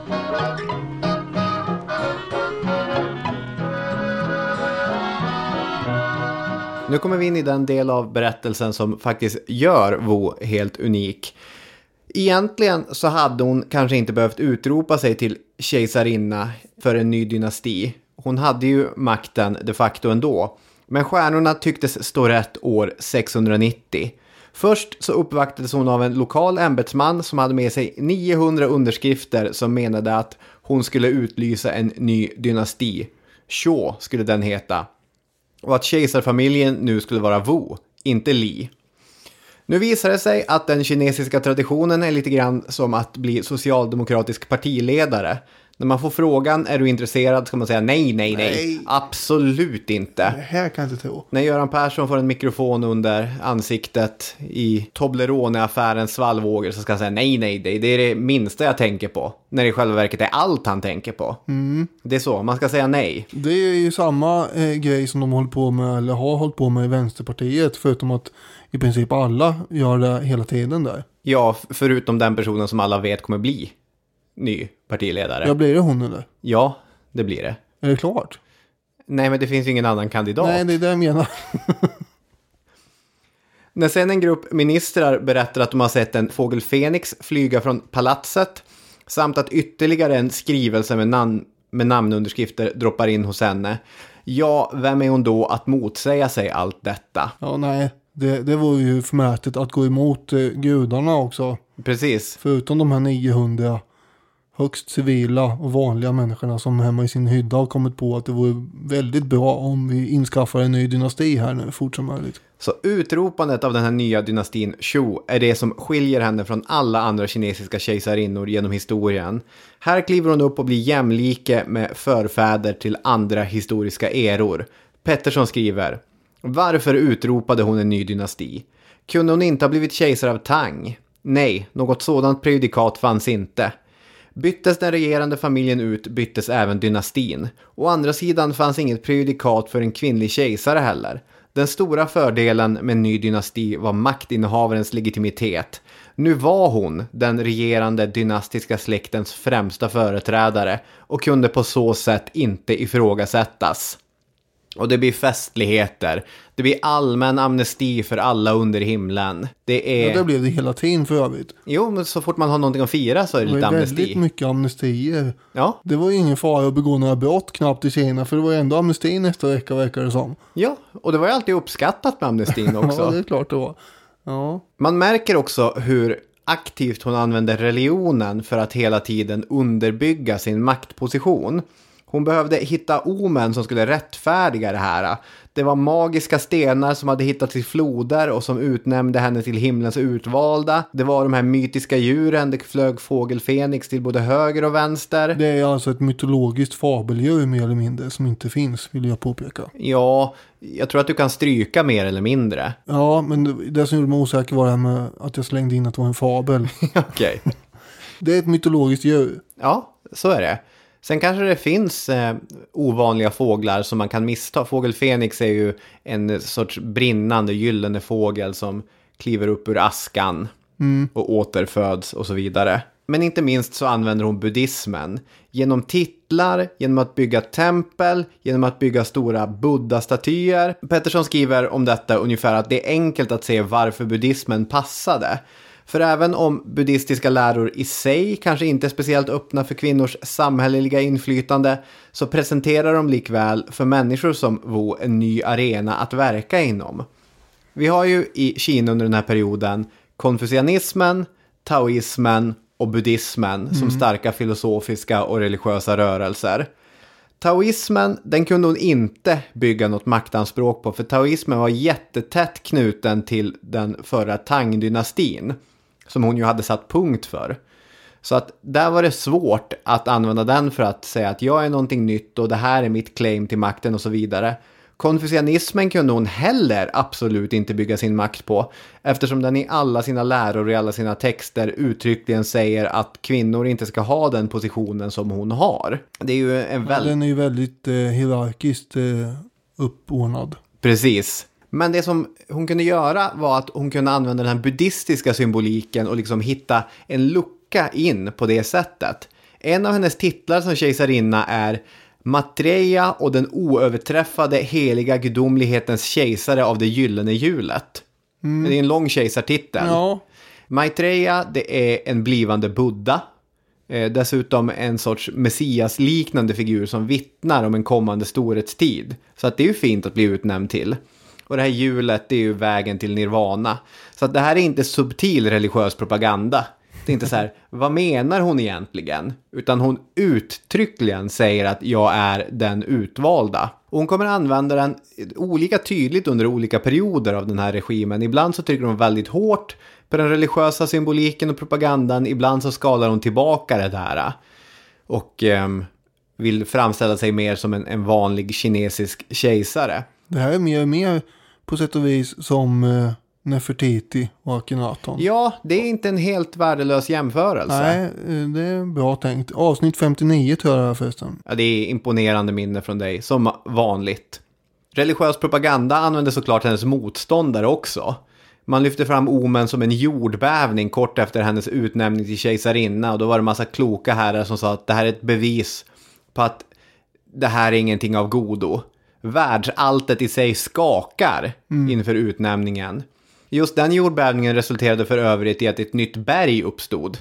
Nu kommer vi in i den del av berättelsen som faktiskt gör Wu helt unik. Egentligen så hade hon kanske inte behövt utropa sig till kejsarinna för en ny dynasti. Hon hade ju makten de facto ändå. Men stjärnorna tycktes stå rätt år 690. Först så uppvaktades hon av en lokal ämbetsman som hade med sig 900 underskrifter som menade att hon skulle utlysa en ny dynasti. Shou skulle den heta. Och att kejsarfamiljen nu skulle vara Wu, inte Li. Nu visar det sig att den kinesiska traditionen är lite grann som att bli socialdemokratisk partiledare. När man får frågan, är du intresserad, ska man säga nej. Absolut inte.
Det här kan jag inte tro.
När Göran Persson får en mikrofon under ansiktet i Toblerone-affärens svallvågor så ska han säga nej. Det är det minsta jag tänker på. När det i själva verket är allt han tänker på. Det är så, man ska säga nej.
Det är ju samma grej som de håller på med, eller har hållit på med i Vänsterpartiet. Förutom att i princip alla gör det hela tiden där.
Ja, förutom den personen som alla vet kommer bli ny partiledare.
Ja, blir det hon eller?
Ja, det blir det.
Är det klart?
Nej, men det finns ju ingen annan kandidat.
Nej, det är det jag menar.
När sen en grupp ministrar berättar att de har sett en fågel Fenix flyga från palatset samt att ytterligare en skrivelse med namnunderskrifter droppar in hos henne. Ja, vem är hon då att motsäga sig allt detta?
Ja, nej. Det var ju förmätet att gå emot gudarna också.
Precis.
Förutom de här 900 högst civila och vanliga människorna som hemma i sin hydda har kommit på att det vore väldigt bra om vi inskaffar en ny dynasti här nu fort som möjligt.
Så utropandet av den här nya dynastin Shou är det som skiljer henne från alla andra kinesiska kejsarinnor genom historien. Här kliver hon upp och blir jämlike med förfäder till andra historiska eror. Pettersson skriver: varför utropade hon en ny dynasti? Kunde hon inte ha blivit kejsare av Tang? Nej, något sådant prejudikat fanns inte. Byttes den regerande familjen ut byttes även dynastin. Å andra sidan fanns inget prejudikat för en kvinnlig kejsare heller. Den stora fördelen med en ny dynasti var maktinnehavarens legitimitet. Nu var hon den regerande dynastiska släktens främsta företrädare och kunde på så sätt inte ifrågasättas. Och det blir festligheter. Det blir allmän amnesti för alla under himlen. Det
blev det hela tiden för övrigt.
Jo, men så fort man har någonting att fira så är det lite amnesti.
Det var väldigt mycket amnestier.
Ja.
Det var ju ingen fara att begå några brott knappt i Kina, för det var ju ändå amnesti nästa vecka, verkar det som.
Ja, och det var ju alltid uppskattat med amnestin också.
Ja, det är klart det var. Ja.
Man märker också hur aktivt hon använde religionen för att hela tiden underbygga sin maktposition. Hon behövde hitta omen som skulle rättfärdiga det här. Det var magiska stenar som hade hittats i floder och som utnämnde henne till himlens utvalda. Det var de här mytiska djuren. Det flög fågel Fenix till både höger och vänster.
Det är alltså ett mytologiskt fabeldjur mer eller mindre som inte finns, vill jag påpeka.
Ja, jag tror att du kan stryka mer eller mindre.
Ja, men det som gjorde mig osäker var det här med att jag slängde in att det var en fabel.
Okej.
Det är ett mytologiskt djur.
Ja, så är det. Sen kanske det finns ovanliga fåglar som man kan missta. Fågel Fenix är ju en sorts brinnande gyllene fågel som kliver upp ur askan och återföds och så vidare. Men inte minst så använder hon buddhismen. Genom titlar, genom att bygga tempel, genom att bygga stora buddha-statyer. Pettersson skriver om detta ungefär att det är enkelt att se varför buddhismen passade. För även om buddhistiska läror i sig kanske inte är speciellt öppna för kvinnors samhälleliga inflytande, så presenterar de likväl för människor som Wu en ny arena att verka inom. Vi har ju i Kina under den här perioden konfucianismen, taoismen och buddhismen som starka filosofiska och religiösa rörelser. Taoismen, den kunde hon inte bygga något maktanspråk på, för taoismen var jättetätt knuten till den förra Tang-dynastin som hon ju hade satt punkt för. Så att där var det svårt att använda den för att säga att jag är någonting nytt och det här är mitt claim till makten och så vidare. Konfucianismen kunde hon heller absolut inte bygga sin makt på, eftersom den i alla sina läror och i alla sina texter uttryckligen säger att kvinnor inte ska ha den positionen som hon har. Det är ju en
den är ju väldigt hierarkiskt uppordnad.
Precis. Men det som hon kunde göra var att hon kunde använda den här buddhistiska symboliken och liksom hitta en lucka in på det sättet. En av hennes titlar som kejsarinna är Maitreya och den oöverträffade heliga gudomlighetens kejsare av det gyllene hjulet. Det är en lång kejsartitel.
Ja.
Maitreya, det är en blivande buddha. Dessutom en sorts messias-liknande figur som vittnar om en kommande storhetstid. Så att det är ju fint att bli utnämnd till. Och det här hjulet, det är ju vägen till nirvana. Så att det här är inte subtil religiös propaganda. Det är inte så här, vad menar hon egentligen? Utan hon uttryckligen säger att jag är den utvalda. Och hon kommer använda den olika tydligt under olika perioder av den här regimen. Ibland så trycker hon väldigt hårt på den religiösa symboliken och propagandan. Ibland så skalar hon tillbaka det där. Och vill framställa sig mer som en vanlig kinesisk kejsare.
Det här är mer och mer på sätt och vis som Nefertiti och Akhenaton.
Ja, det är inte en helt värdelös jämförelse.
Nej, det är bra tänkt. Avsnitt 59 tror jag förresten.
Ja, det är imponerande minne från dig, som vanligt. Religiös propaganda använder såklart hennes motståndare också. Man lyfter fram omen som en jordbävning kort efter hennes utnämning till kejsarinna. Och då var det en massa kloka herrar som sa att det här är ett bevis på att det här är ingenting av godo. Världsalltet i sig skakar inför utnämningen. Just den jordbävningen resulterade för övrigt i att ett nytt berg uppstod.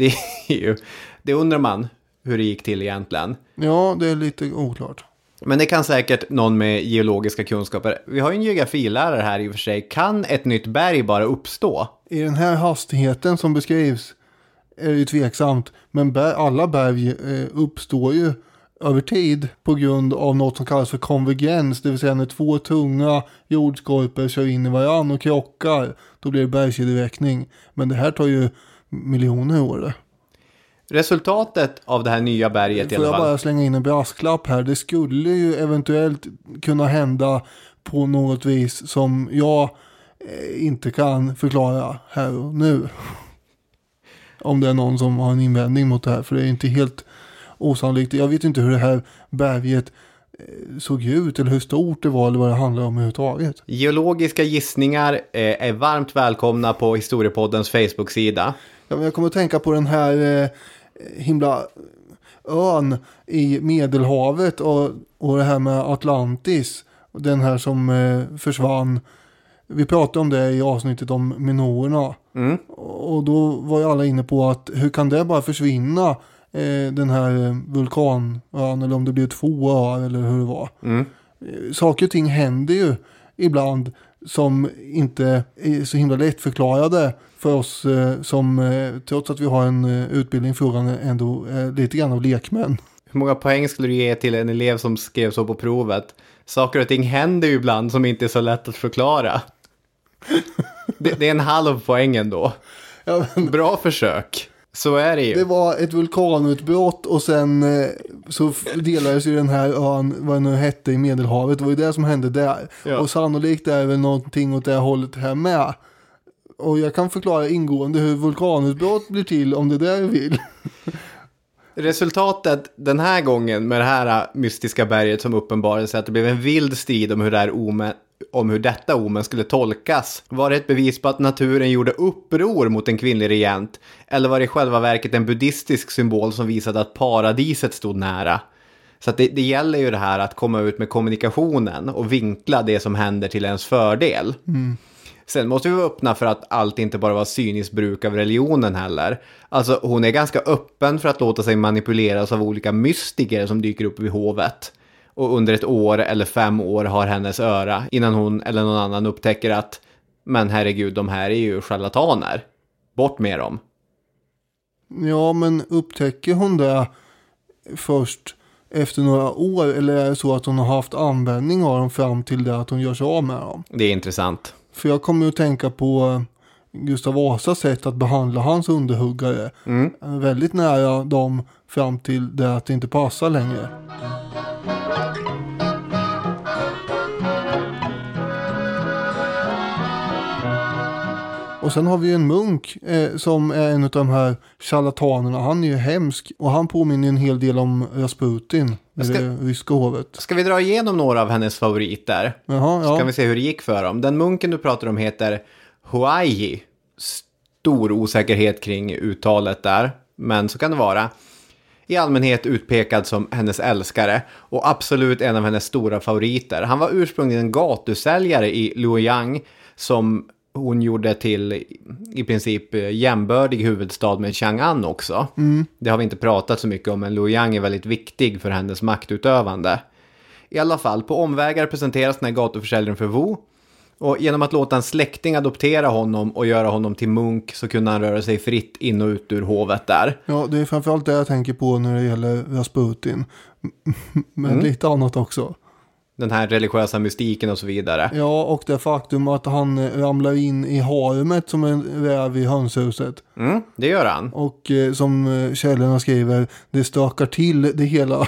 Det undrar man hur det gick till egentligen.
Ja, det är lite oklart.
Men det kan säkert någon med geologiska kunskaper. Vi har ju en geografilärare här i och för sig. Kan ett nytt berg bara uppstå?
I den här hastigheten som beskrivs är det ju tveksamt. Men alla berg uppstår ju över tid på grund av något som kallas för konvergens. Det vill säga när två tunga jordskorpor kör in i varann och krockar. Då blir det bergskedjeväckning. Men det här tar ju miljoner år.
Resultatet av det här nya berget i alla fall.
Får jag bara slänga in en brasklapp här. Det skulle ju eventuellt kunna hända på något vis som jag inte kan förklara här och nu. Om det är någon som har en invändning mot det här. För det är inte helt osannolikt. Jag vet inte hur det här berget såg ut eller hur stort det var eller vad det handlar om överhuvudtaget.
Geologiska gissningar är varmt välkomna på Historiepoddens Facebook-sida.
Ja, men jag kommer att tänka på den här himla ön i Medelhavet och det här med Atlantis. Den här som försvann. Vi pratade om det i avsnittet om minorerna. Och då var ju alla inne på att hur kan det bara försvinna, den här vulkanön, eller om det blir 2 öar eller hur det var. Saker och ting händer ju ibland som inte är så himla lättförklarade för oss som trots att vi har en utbildning frågan ändå lite grann av lekmän.
Hur många poäng skulle du ge till en elev som skrev så på provet? Saker och ting händer ju ibland som inte är så lätt att förklara. Det är en halv poäng ändå. Ja, men bra försök. Så är det ju.
Det var ett vulkanutbrott och sen så delades ju den här ön, vad det nu hette, i Medelhavet. Det var ju det som hände där. Ja. Och sannolikt är väl någonting åt det hållet här med. Och jag kan förklara ingående hur vulkanutbrott blir till om det är det du vill.
Resultatet den här gången med det här mystiska berget som uppenbarade sig att det blev en vild strid om hur detta omen skulle tolkas. Var det ett bevis på att naturen gjorde uppror mot en kvinnlig regent? Eller var det i själva verket en buddhistisk symbol som visade att paradiset stod nära? Så att det gäller ju det här att komma ut med kommunikationen och vinkla det som händer till ens fördel. Sen måste vi vara öppna för att allt inte bara var cyniskt bruk av religionen heller. Alltså hon är ganska öppen för att låta sig manipuleras av olika mystiker som dyker upp vid hovet. Och under 1 år eller 5 år har hennes öra innan hon eller någon annan upptäcker att men herregud, de här är ju charlataner. Bort med dem.
Ja, men upptäcker hon det först efter några år eller är det så att hon har haft användning av dem fram till det att hon gör sig av med dem?
Det är intressant.
För jag kommer att tänka på Gustav Vasas sätt att behandla hans underhuggare. Väldigt nära dem fram till det att det inte passar längre. Och sen har vi en munk som är en av de här charlatanerna. Han är ju hemsk och han påminner en hel del om Rasputin i det ryska hovet. Ska
vi dra igenom några av hennes favoriter?
Jaha, ja.
Så kan vi se hur det gick för dem. Den munken du pratar om heter Huayi. Stor osäkerhet kring uttalet där, men så kan det vara. I allmänhet utpekad som hennes älskare och absolut en av hennes stora favoriter. Han var ursprungligen en gatusäljare i Luoyang som hon gjorde till i princip jämbördig huvudstad med Chang'an också. Det har vi inte pratat så mycket om, men Luoyang är väldigt viktig för hennes maktutövande. I alla fall, på omvägar presenteras den här gatuförsäljaren för Wu. Och genom att låta en släkting adoptera honom och göra honom till munk så kunde han röra sig fritt in och ut ur hovet där.
Ja, det är framförallt det jag tänker på när det gäller Rasputin. Men lite annat också.
Den här religiösa mystiken och så vidare.
Ja, och det faktum att han ramlar in i haremet som en räv i hönshuset.
Det gör han.
Och som källorna skriver, det stökar till det hela.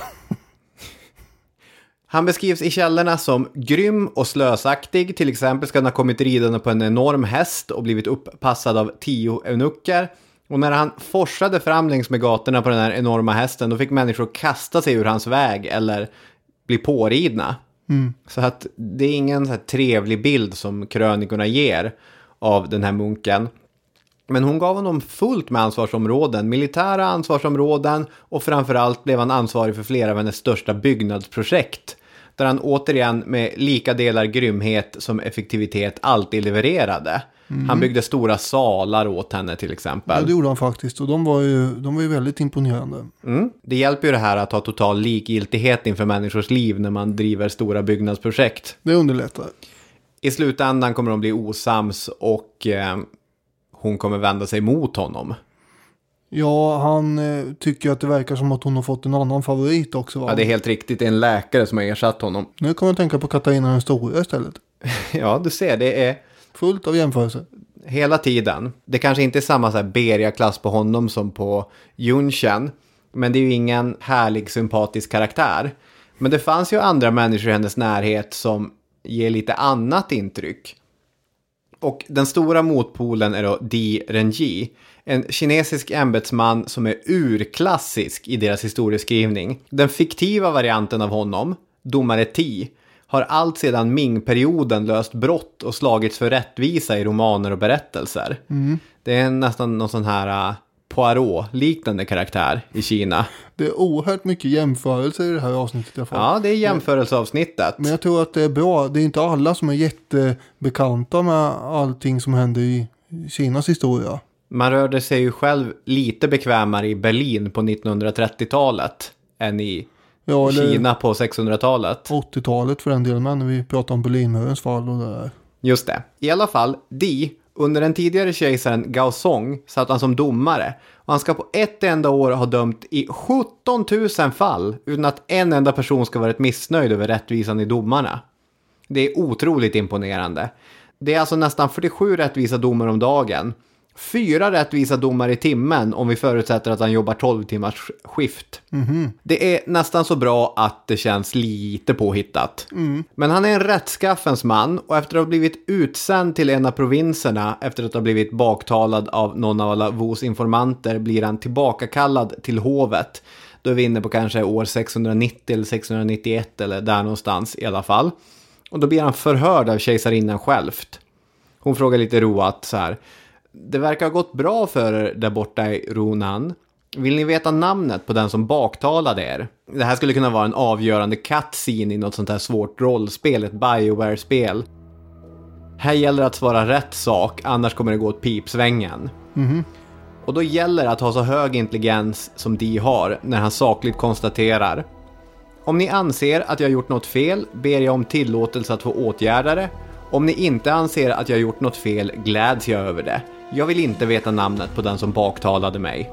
Han beskrivs i källorna som grym och slösaktig. Till exempel ska han ha kommit ridande på en enorm häst och blivit upppassad av 10 eunucker. Och när han forsade fram längs med gatorna på den här enorma hästen, då fick människor kasta sig ur hans väg eller bli påridna. Så att det är ingen så här trevlig bild som krönikorna ger av den här munken. Men hon gav honom fullt med ansvarsområden, militära ansvarsområden, och framförallt blev han ansvarig för flera av hennes största byggnadsprojekt. Där han återigen med lika delar grymhet som effektivitet alltid levererade. Han byggde stora salar åt henne till exempel.
Ja, det gjorde han faktiskt, och de var ju väldigt imponerande.
Det hjälper ju det här att ha total likgiltighet inför människors liv när man driver stora byggnadsprojekt.
Det underlättar.
I slutändan kommer de bli osams och hon kommer vända sig mot honom.
Ja, han tycker att det verkar som att hon har fått en annan favorit också, va?
Ja, det är helt riktigt. Det är en läkare som har ersatt honom.
Nu kommer jag tänka på Katarina den stora istället.
Ja, du ser, det är
fullt av jämförelser.
Hela tiden. Det kanske inte är samma så här Beria-klass på honom som på Junchen. Men det är ju ingen härlig, sympatisk karaktär. Men det fanns ju andra människor i hennes närhet som ger lite annat intryck. Och den stora motpolen är då Di Renji. En kinesisk ämbetsman som är urklassisk i deras historieskrivning. Den fiktiva varianten av honom domare T, har allt sedan Ming-perioden löst brott och slagits för rättvisa i romaner och berättelser. Det är nästan någon sån här Poirot-liknande karaktär i Kina.
Det är oerhört mycket jämförelser i det här avsnittet.
Ja, det är jämförelseavsnittet.
Men jag tror att det är bra. Det är inte alla som är jättebekanta med allting som händer i Kinas historia.
Man rörde sig ju själv lite bekvämare i Berlin på 1930-talet än i Kina på 600-talet.
80-talet för den delen, när vi pratar om Berlinmurens fall och det där.
Just det. I alla fall, under den tidigare kejsaren Gaozong satt han som domare. Och han ska på ett enda år ha dömt i 17 000 fall utan att en enda person ska varit missnöjd över rättvisan i domarna. Det är otroligt imponerande. Det är alltså nästan 47 rättvisa domar om dagen. 4 rättvisa domar i timmen om vi förutsätter att han jobbar 12 timmars skift. Det är nästan så bra att det känns lite påhittat. Men han är en rättskaffens man och efter att ha blivit utsänd till en av provinserna efter att ha blivit baktalad av någon av alla Wus informanter blir han tillbakakallad till hovet. Då är vi inne på kanske år 690 eller 691 eller där någonstans i alla fall. Och då blir han förhörd av kejsarinnan självt. Hon frågar lite roat så här: det verkar ha gått bra för er där borta i Runan. Vill ni veta namnet på den som baktalade er? Det här skulle kunna vara en avgörande cutscene i något sånt här svårt rollspel, ett BioWare-spel. Här gäller att svara rätt sak, annars kommer det gå åt pipsvängen. Och då gäller det att ha så hög intelligens som de har när han sakligt konstaterar: om ni anser att jag har gjort något fel ber jag om tillåtelse att få åtgärda det. Om ni inte anser att jag har gjort något fel gläds jag över det. Jag vill inte veta namnet på den som baktalade mig.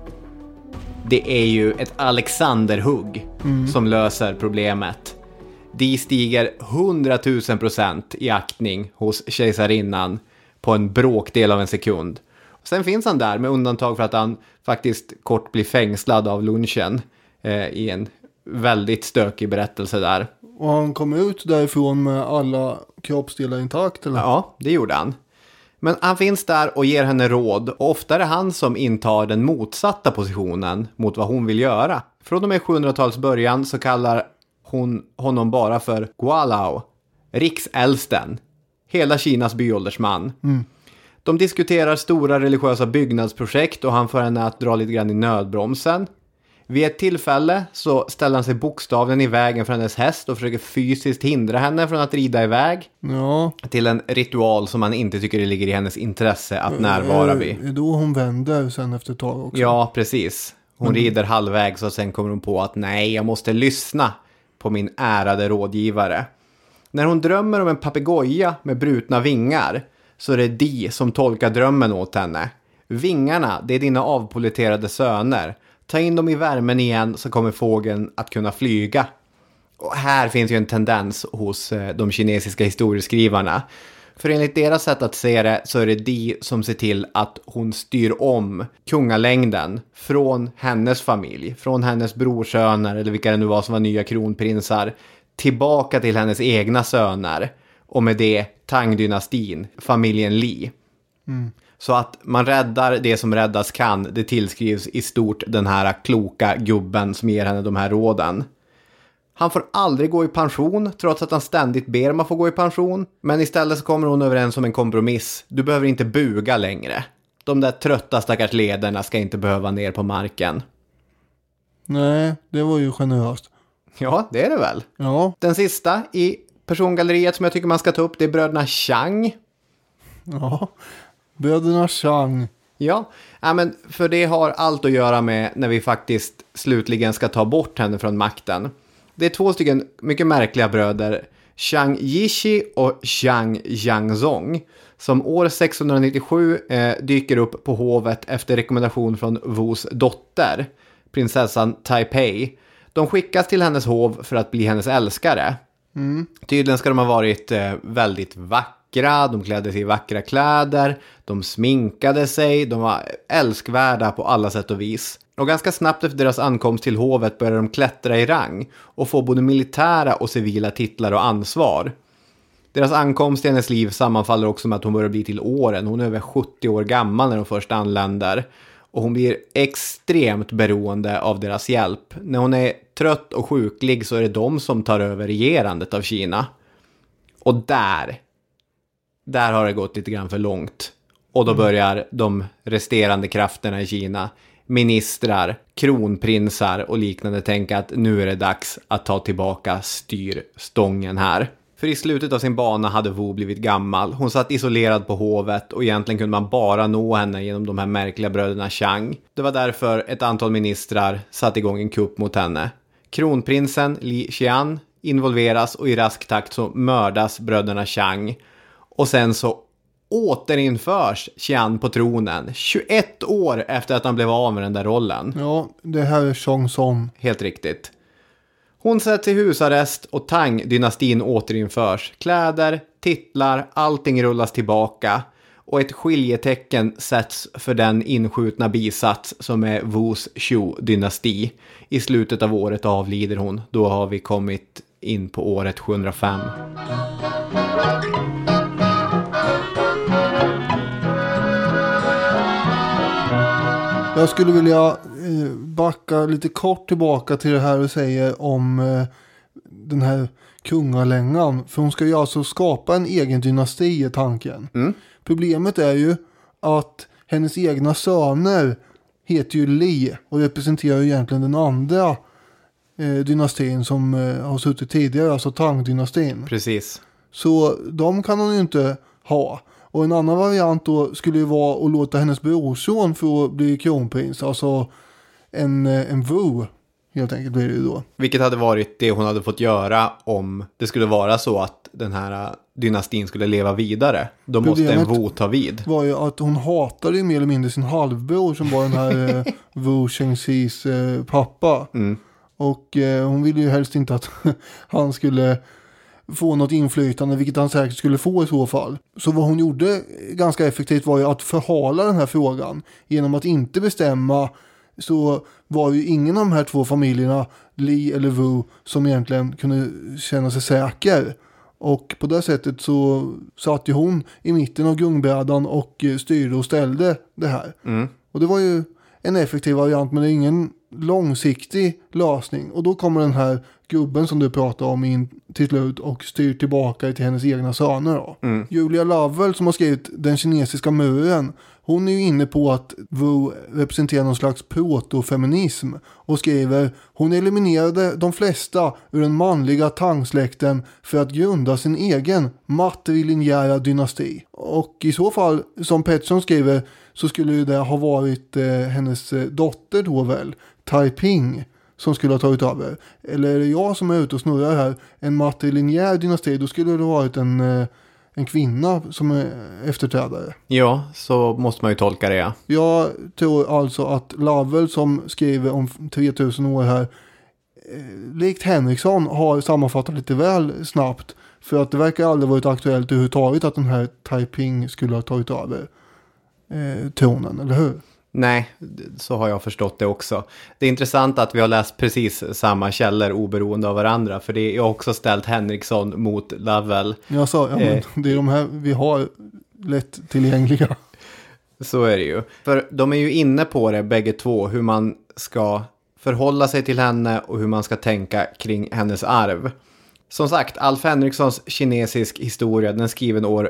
Det är ju ett Alexanderhugg som löser problemet. De stiger 100 000% i aktning hos kejsarinnan på en bråkdel av en sekund. Sen finns han där med undantag för att han faktiskt kort blir fängslad av lunchen i en väldigt stökig berättelse där.
Och han kom ut därifrån med alla kroppsdelar intakt, eller?
Ja, det gjorde han. Men han finns där och ger henne råd. Och ofta är det han som intar den motsatta positionen mot vad hon vill göra. Från och med 700-talets början så kallar hon honom bara för Gualao, riksäldsten. Hela Kinas byåldersman. De diskuterar stora religiösa byggnadsprojekt och han får henne att dra lite grann i nödbromsen. Vid ett tillfälle så ställer han sig bokstavligen i vägen för hennes häst och försöker fysiskt hindra henne från att rida iväg.
Ja.
Till en ritual som han inte tycker det ligger i hennes intresse att närvara vid.
Det är då hon vänder sen efter ett tag också.
Ja, precis. Hon rider halvvägs och sen kommer hon på att nej, jag måste lyssna på min ärade rådgivare. När hon drömmer om en papegoja med brutna vingar så är det de som tolkar drömmen åt henne. Vingarna, det är dina avpoliterade söner. Ta in dem i värmen igen så kommer fågeln att kunna flyga. Och här finns ju en tendens hos de kinesiska historieskrivarna. För enligt deras sätt att se det så är det de som ser till att hon styr om kungalängden från hennes familj, från hennes brorsöner eller vilka det nu var som var nya kronprinsar, tillbaka till hennes egna söner. Och med det Tang-dynastin, familjen Li. Så att man räddar det som räddas kan, det tillskrivs i stort den här kloka gubben som ger henne de här råden. Han får aldrig gå i pension trots att han ständigt ber om att få gå i pension. Men istället så kommer hon överens om en kompromiss. Du behöver inte buga längre. De där trötta stackars lederna ska inte behöva ner på marken.
Nej, det var ju generöst.
Ja, det är det väl.
Ja.
Den sista i persongalleriet som jag tycker man ska ta upp, det är bröderna Chang.
Ja, bröderna Chang.
Ja, men för det har allt att göra med när vi faktiskt slutligen ska ta bort henne från makten. Det är 2 stycken mycket märkliga bröder, Zhang Yishi och Zhang Jiangzong, som år 697 dyker upp på hovet efter rekommendation från Wus dotter, prinsessan Taipei. De skickas till hennes hov för att bli hennes älskare. Tydligen ska de ha varit väldigt vackra, de klädde sig i vackra kläder, de sminkade sig, de var älskvärda på alla sätt och vis. Och ganska snabbt efter deras ankomst till hovet började de klättra i rang och få både militära och civila titlar och ansvar. Deras ankomst i hennes liv sammanfaller också med att hon börjar bli till åren. Hon är över 70 år gammal när de först anländer. Och hon blir extremt beroende av deras hjälp. När hon är trött och sjuklig så är det de som tar över regerandet av Kina. Och där har det gått lite grann för långt. Och då börjar de resterande krafterna i Kina, ministrar, kronprinsar och liknande tänka att nu är det dags att ta tillbaka styrstången här. För i slutet av sin bana hade Wu blivit gammal. Hon satt isolerad på hovet och egentligen kunde man bara nå henne genom de här märkliga bröderna Chang. Det var därför ett antal ministrar satte igång en kupp mot henne. Kronprinsen Li Qian involveras och i rask takt så mördas bröderna Chang. Och sen så återinförs Qian på tronen 21 år efter att han blev av med den där rollen.
Ja, det här är Chongson.
Helt riktigt. Hon sätts i husarrest och Tang-dynastin återinförs. Kläder, titlar, allting rullas tillbaka. Och ett skiljetecken sätts för den inskjutna bisats som är Wus Shu-dynasti. I slutet av året avlider hon. Då har vi kommit in på året 705.
Jag skulle vilja backa lite kort tillbaka till det här du säger om den här kungalängan. För hon ska ju alltså skapa en egen dynasti i tanken. Problemet är ju att hennes egna söner heter ju Li och representerar ju egentligen den andra dynastin som har suttit tidigare, alltså Tang-dynastin.
Precis.
Så de kan hon ju inte ha. Och en annan variant då skulle ju vara att låta hennes brorson få bli kronprins. Alltså en Wu helt enkelt blir det ju då.
Vilket hade varit det hon hade fått göra om det skulle vara så att den här dynastin skulle leva vidare. Då måste en Wu ta vid.
Var ju att hon hatade ju mer eller mindre sin halvbror som var den här Wu Shengxis pappa. Och hon ville ju helst inte att han skulle få något inflytande, vilket han säkert skulle få i så fall. Så vad hon gjorde ganska effektivt var ju att förhala den här frågan. Genom att inte bestämma så var ju ingen av de här två familjerna, Li eller Wu, som egentligen kunde känna sig säker. Och på det sättet så satt ju hon i mitten av gungbrädan och styrde och ställde det här. Och det var ju en effektiv variant, men det är ingen långsiktig lösning. Och då kommer den här gubben som du pratar om in till slut och styr tillbaka till hennes egna söner då. Julia Lovell som har skrivit Den kinesiska muren, hon är ju inne på att Wu representerar någon slags protofeminism och skriver: hon eliminerade de flesta ur den manliga Tang-släkten för att grunda sin egen matrilinjära dynasti. Och i så fall, som Pettersson skriver, så skulle ju det ha varit hennes dotter då väl, Taiping, som skulle ha tagit över. Eller är det jag som är ute och snurrar här? En matrilinjär dynasti, då skulle det ha varit en kvinna som är efterträdare.
Ja, så måste man ju tolka det, ja.
Jag tror alltså att Lovell som skriver om 3000 år här, likt Henriksson, har sammanfattat lite väl snabbt. För att det verkar aldrig varit aktuellt överhuvudtaget att den här Taiping skulle ha tagit över tronen, eller hur?
Nej, så har jag förstått det också. Det är intressant att vi har läst precis samma källor oberoende av varandra. För det är också ställt Henriksson mot Lovell.
Jag sa, ja, men det är de här vi har lätt tillgängliga.
Så är det ju. För de är ju inne på det bägge två, hur man ska förhålla sig till henne och hur man ska tänka kring hennes arv. Som sagt, Alf Henrikssons kinesisk historia, den är skriven år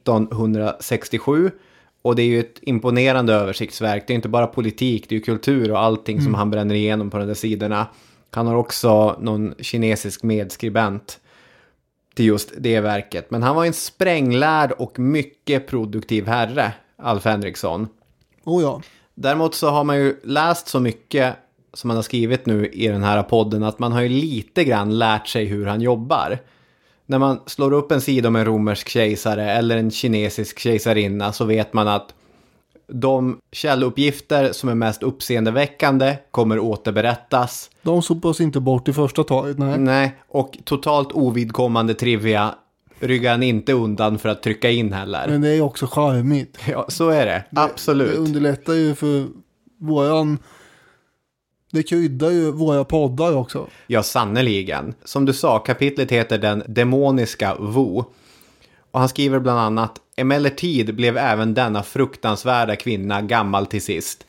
1967. Och det är ju ett imponerande översiktsverk. Det är inte bara politik, det är ju kultur och allting som han bränner igenom på de där sidorna. Han har också någon kinesisk medskribent till just det verket. Men han var en spränglärd och mycket produktiv herre, Alf Henriksson.
Oh ja.
Däremot så har man ju läst så mycket som han har skrivit nu i den här podden att man har ju lite grann lärt sig hur han jobbar. När man slår upp en sida om en romersk kejsare eller en kinesisk kejsarinna så vet man att de källuppgifter som är mest uppseendeväckande kommer återberättas.
De sopas inte bort i första taget, nej.
Nej, och totalt ovidkommande trivia ryggar han inte undan för att trycka in heller.
Men det är också charmigt.
Ja, så är det. Absolut.
Det underlättar ju för våran... Det kryddar ju våra poddar också.
Ja, sannoliken. Som du sa, kapitlet heter Den demoniska Wu. Och han skriver bland annat: emellertid blev även denna fruktansvärda kvinna gammal till sist.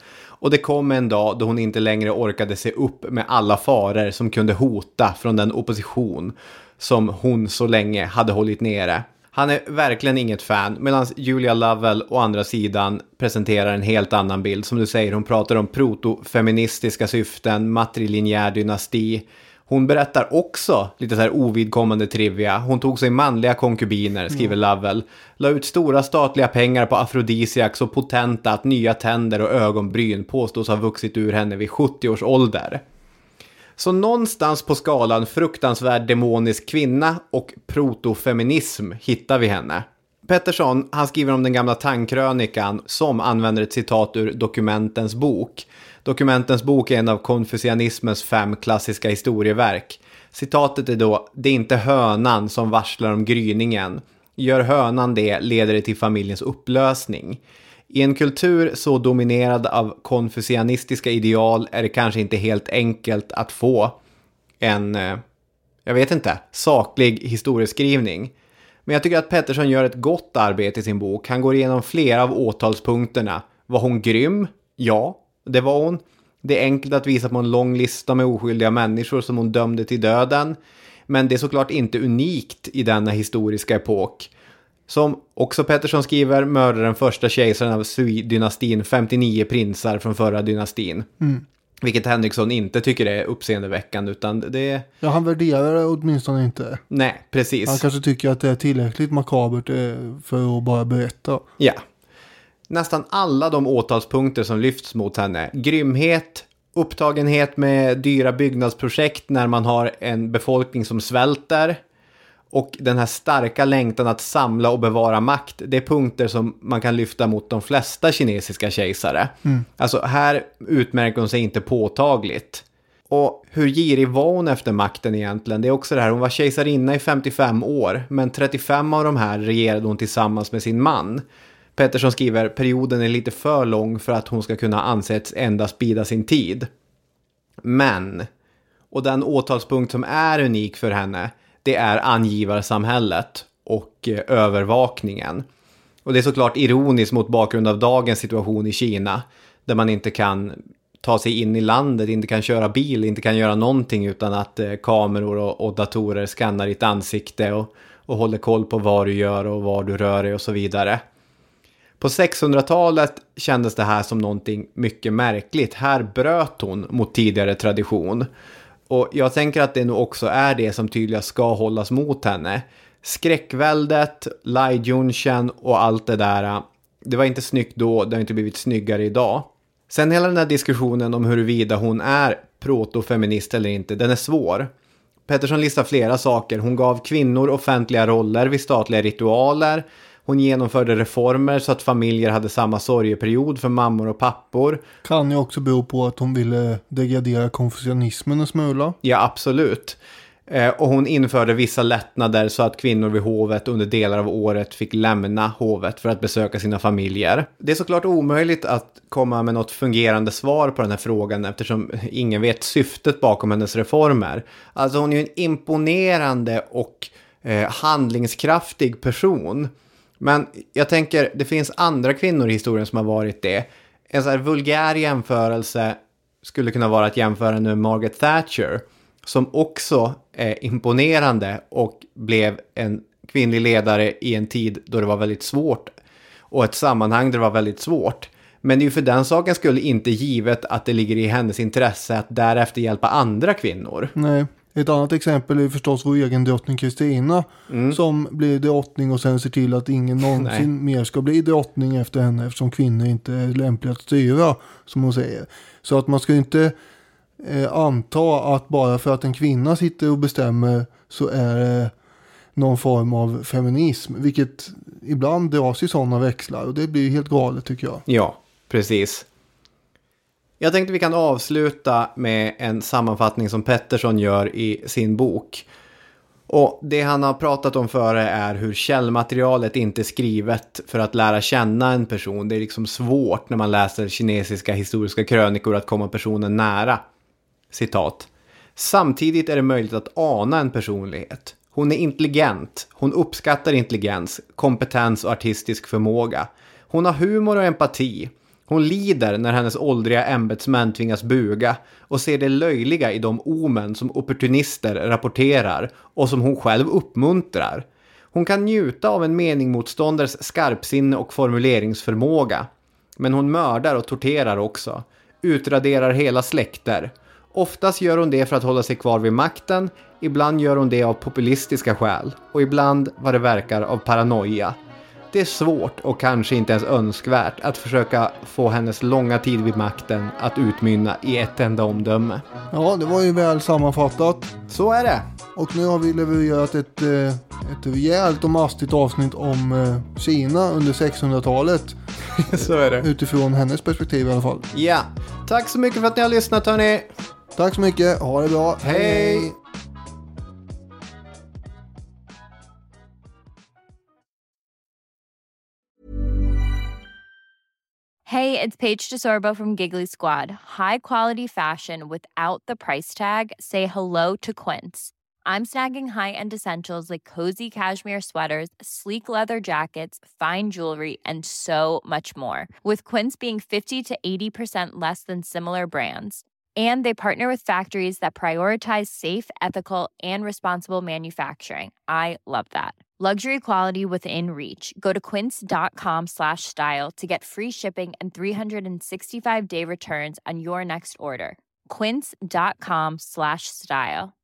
Och det kom en dag då hon inte längre orkade se upp med alla faror som kunde hota från den opposition som hon så länge hade hållit nere. Han är verkligen inget fan, medan Julia Lovell å andra sidan presenterar en helt annan bild. Som du säger, hon pratar om protofeministiska syften, matrilinjär dynasti. Hon berättar också lite så här ovidkommande trivia. Hon tog sig manliga konkubiner, skriver Lovell. La ut stora statliga pengar på afrodisiacs och potenta att nya tänder och ögonbryn påstås ha vuxit ur henne vid 70 års ålder. Så någonstans på skalan fruktansvärd demonisk kvinna och protofeminism hittar vi henne. Pettersson, han skriver om den gamla tandkrönikan som använder ett citat ur Dokumentens bok. Dokumentens bok är en av konfucianismens 5 klassiska historieverk. Citatet är då: det är inte hönan som varslar om gryningen. Gör hönan det leder det till familjens upplösning. I en kultur så dominerad av konfucianistiska ideal är det kanske inte helt enkelt att få en, saklig historieskrivning. Men jag tycker att Pettersson gör ett gott arbete i sin bok. Han går igenom flera av åtalspunkterna. Var hon grym? Ja, det var hon. Det är enkelt att visa på en lång lista med oskyldiga människor som hon dömde till döden. Men det är såklart inte unikt i denna historiska epok. Som också Pettersson skriver, mördade den första kejsaren av Sui-dynastin 59 prinsar från förra dynastin. Vilket Henriksson inte tycker är uppseendeväckande, utan det... Ja,
han värderar det åtminstone inte.
Nej, precis.
Han kanske tycker att det är tillräckligt makabert för att bara berätta.
Ja. Nästan alla de åtalspunkter som lyfts mot henne, grymhet, upptagenhet med dyra byggnadsprojekt när man har en befolkning som svälter, och den här starka längtan att samla och bevara makt, det är punkter som man kan lyfta mot de flesta kinesiska kejsare. Alltså här utmärker hon sig inte påtagligt. Och hur girig var hon efter makten egentligen? Det är också det här, hon var kejsarinna i 55 år, men 35 av de här regerade hon tillsammans med sin man. Pettersson skriver, perioden är lite för lång för att hon ska kunna anses endast bida sin tid. Men, och den åtalspunkt som är unik för henne, det är angivarsamhället och övervakningen. Och det är såklart ironiskt mot bakgrund av dagens situation i Kina, där man inte kan ta sig in i landet, inte kan köra bil, inte kan göra någonting utan att kameror och datorer skannar ditt ansikte och håller koll på vad du gör och var du rör dig och så vidare. På 600-talet kändes det här som någonting mycket märkligt. Här bröt hon mot tidigare tradition. Och jag tänker att det nog också är det som tydligen ska hållas mot henne. Skräckväldet, Lai Junshen och allt det där. Det var inte snyggt då, det har inte blivit snyggare idag. Sen hela den här diskussionen om huruvida hon är protofeminist eller inte, den är svår. Pettersson listar flera saker. Hon gav kvinnor offentliga roller vid statliga ritualer. Hon genomförde reformer så att familjer hade samma sorgeperiod för mammor och pappor.
Kan ju också bero på att hon ville degradera konfucianismen en smula.
Ja, absolut. Och hon införde vissa lättnader så att kvinnor vid hovet under delar av året fick lämna hovet för att besöka sina familjer. Det är såklart omöjligt att komma med något fungerande svar på den här frågan eftersom ingen vet syftet bakom hennes reformer. Alltså hon är ju en imponerande och handlingskraftig person. Men jag tänker, det finns andra kvinnor i historien som har varit det. En så här vulgär jämförelse skulle kunna vara att jämföra med Margaret Thatcher, som också är imponerande och blev en kvinnlig ledare i en tid då det var väldigt svårt och ett sammanhang där det var väldigt svårt. Men det är ju för den saken skulle inte givet att det ligger i hennes intresse att därefter hjälpa andra kvinnor.
Nej. Ett annat exempel är förstås vår egen drottning Kristina som blir drottning och sen ser till att ingen någonsin mer ska bli drottning efter henne eftersom kvinnor inte är lämpliga att styra, som hon säger. Så att man ska inte anta att bara för att en kvinna sitter och bestämmer så är det någon form av feminism, vilket ibland dras i sådana växlar och det blir helt galet tycker jag.
Ja, precis. Jag tänkte vi kan avsluta med en sammanfattning som Pettersson gör i sin bok. Och det han har pratat om före är hur källmaterialet inte är skrivet för att lära känna en person. Det är liksom svårt när man läser kinesiska historiska krönikor att komma personen nära. Citat. Samtidigt är det möjligt att ana en personlighet. Hon är intelligent. Hon uppskattar intelligens, kompetens och artistisk förmåga. Hon har humor och empati. Hon lider när hennes åldriga ämbetsmän tvingas buga och ser det löjliga i de omen som opportunister rapporterar och som hon själv uppmuntrar. Hon kan njuta av en meningmotståndares skarpsinne och formuleringsförmåga. Men hon mördar och torterar också. Utraderar hela släkter. Oftast gör hon det för att hålla sig kvar vid makten. Ibland gör hon det av populistiska skäl. Och ibland, vad det verkar, av paranoia. Det är svårt och kanske inte ens önskvärt att försöka få hennes långa tid vid makten att utmynna i ett enda omdöme.
Ja, det var ju väl sammanfattat.
Så är det.
Och nu har vi levererat ett rejält och mastigt avsnitt om Kina under 600-talet.
Så är det.
Utifrån hennes perspektiv i alla fall.
Ja, tack så mycket för att ni har lyssnat, hörni.
Tack så mycket, ha det bra.
Hej!
Hey, it's Paige DeSorbo from Giggly Squad. High quality fashion without the price tag. Say hello to Quince. I'm snagging high-end essentials like cozy cashmere sweaters, sleek leather jackets, fine jewelry, and so much more. With Quince being 50 to 80% less than similar brands. And they partner with factories that prioritize safe, ethical, and responsible manufacturing. I love that. Luxury quality within reach. Go to quince.com/style to get free shipping and 365-day returns on your next order. Quince.com/style.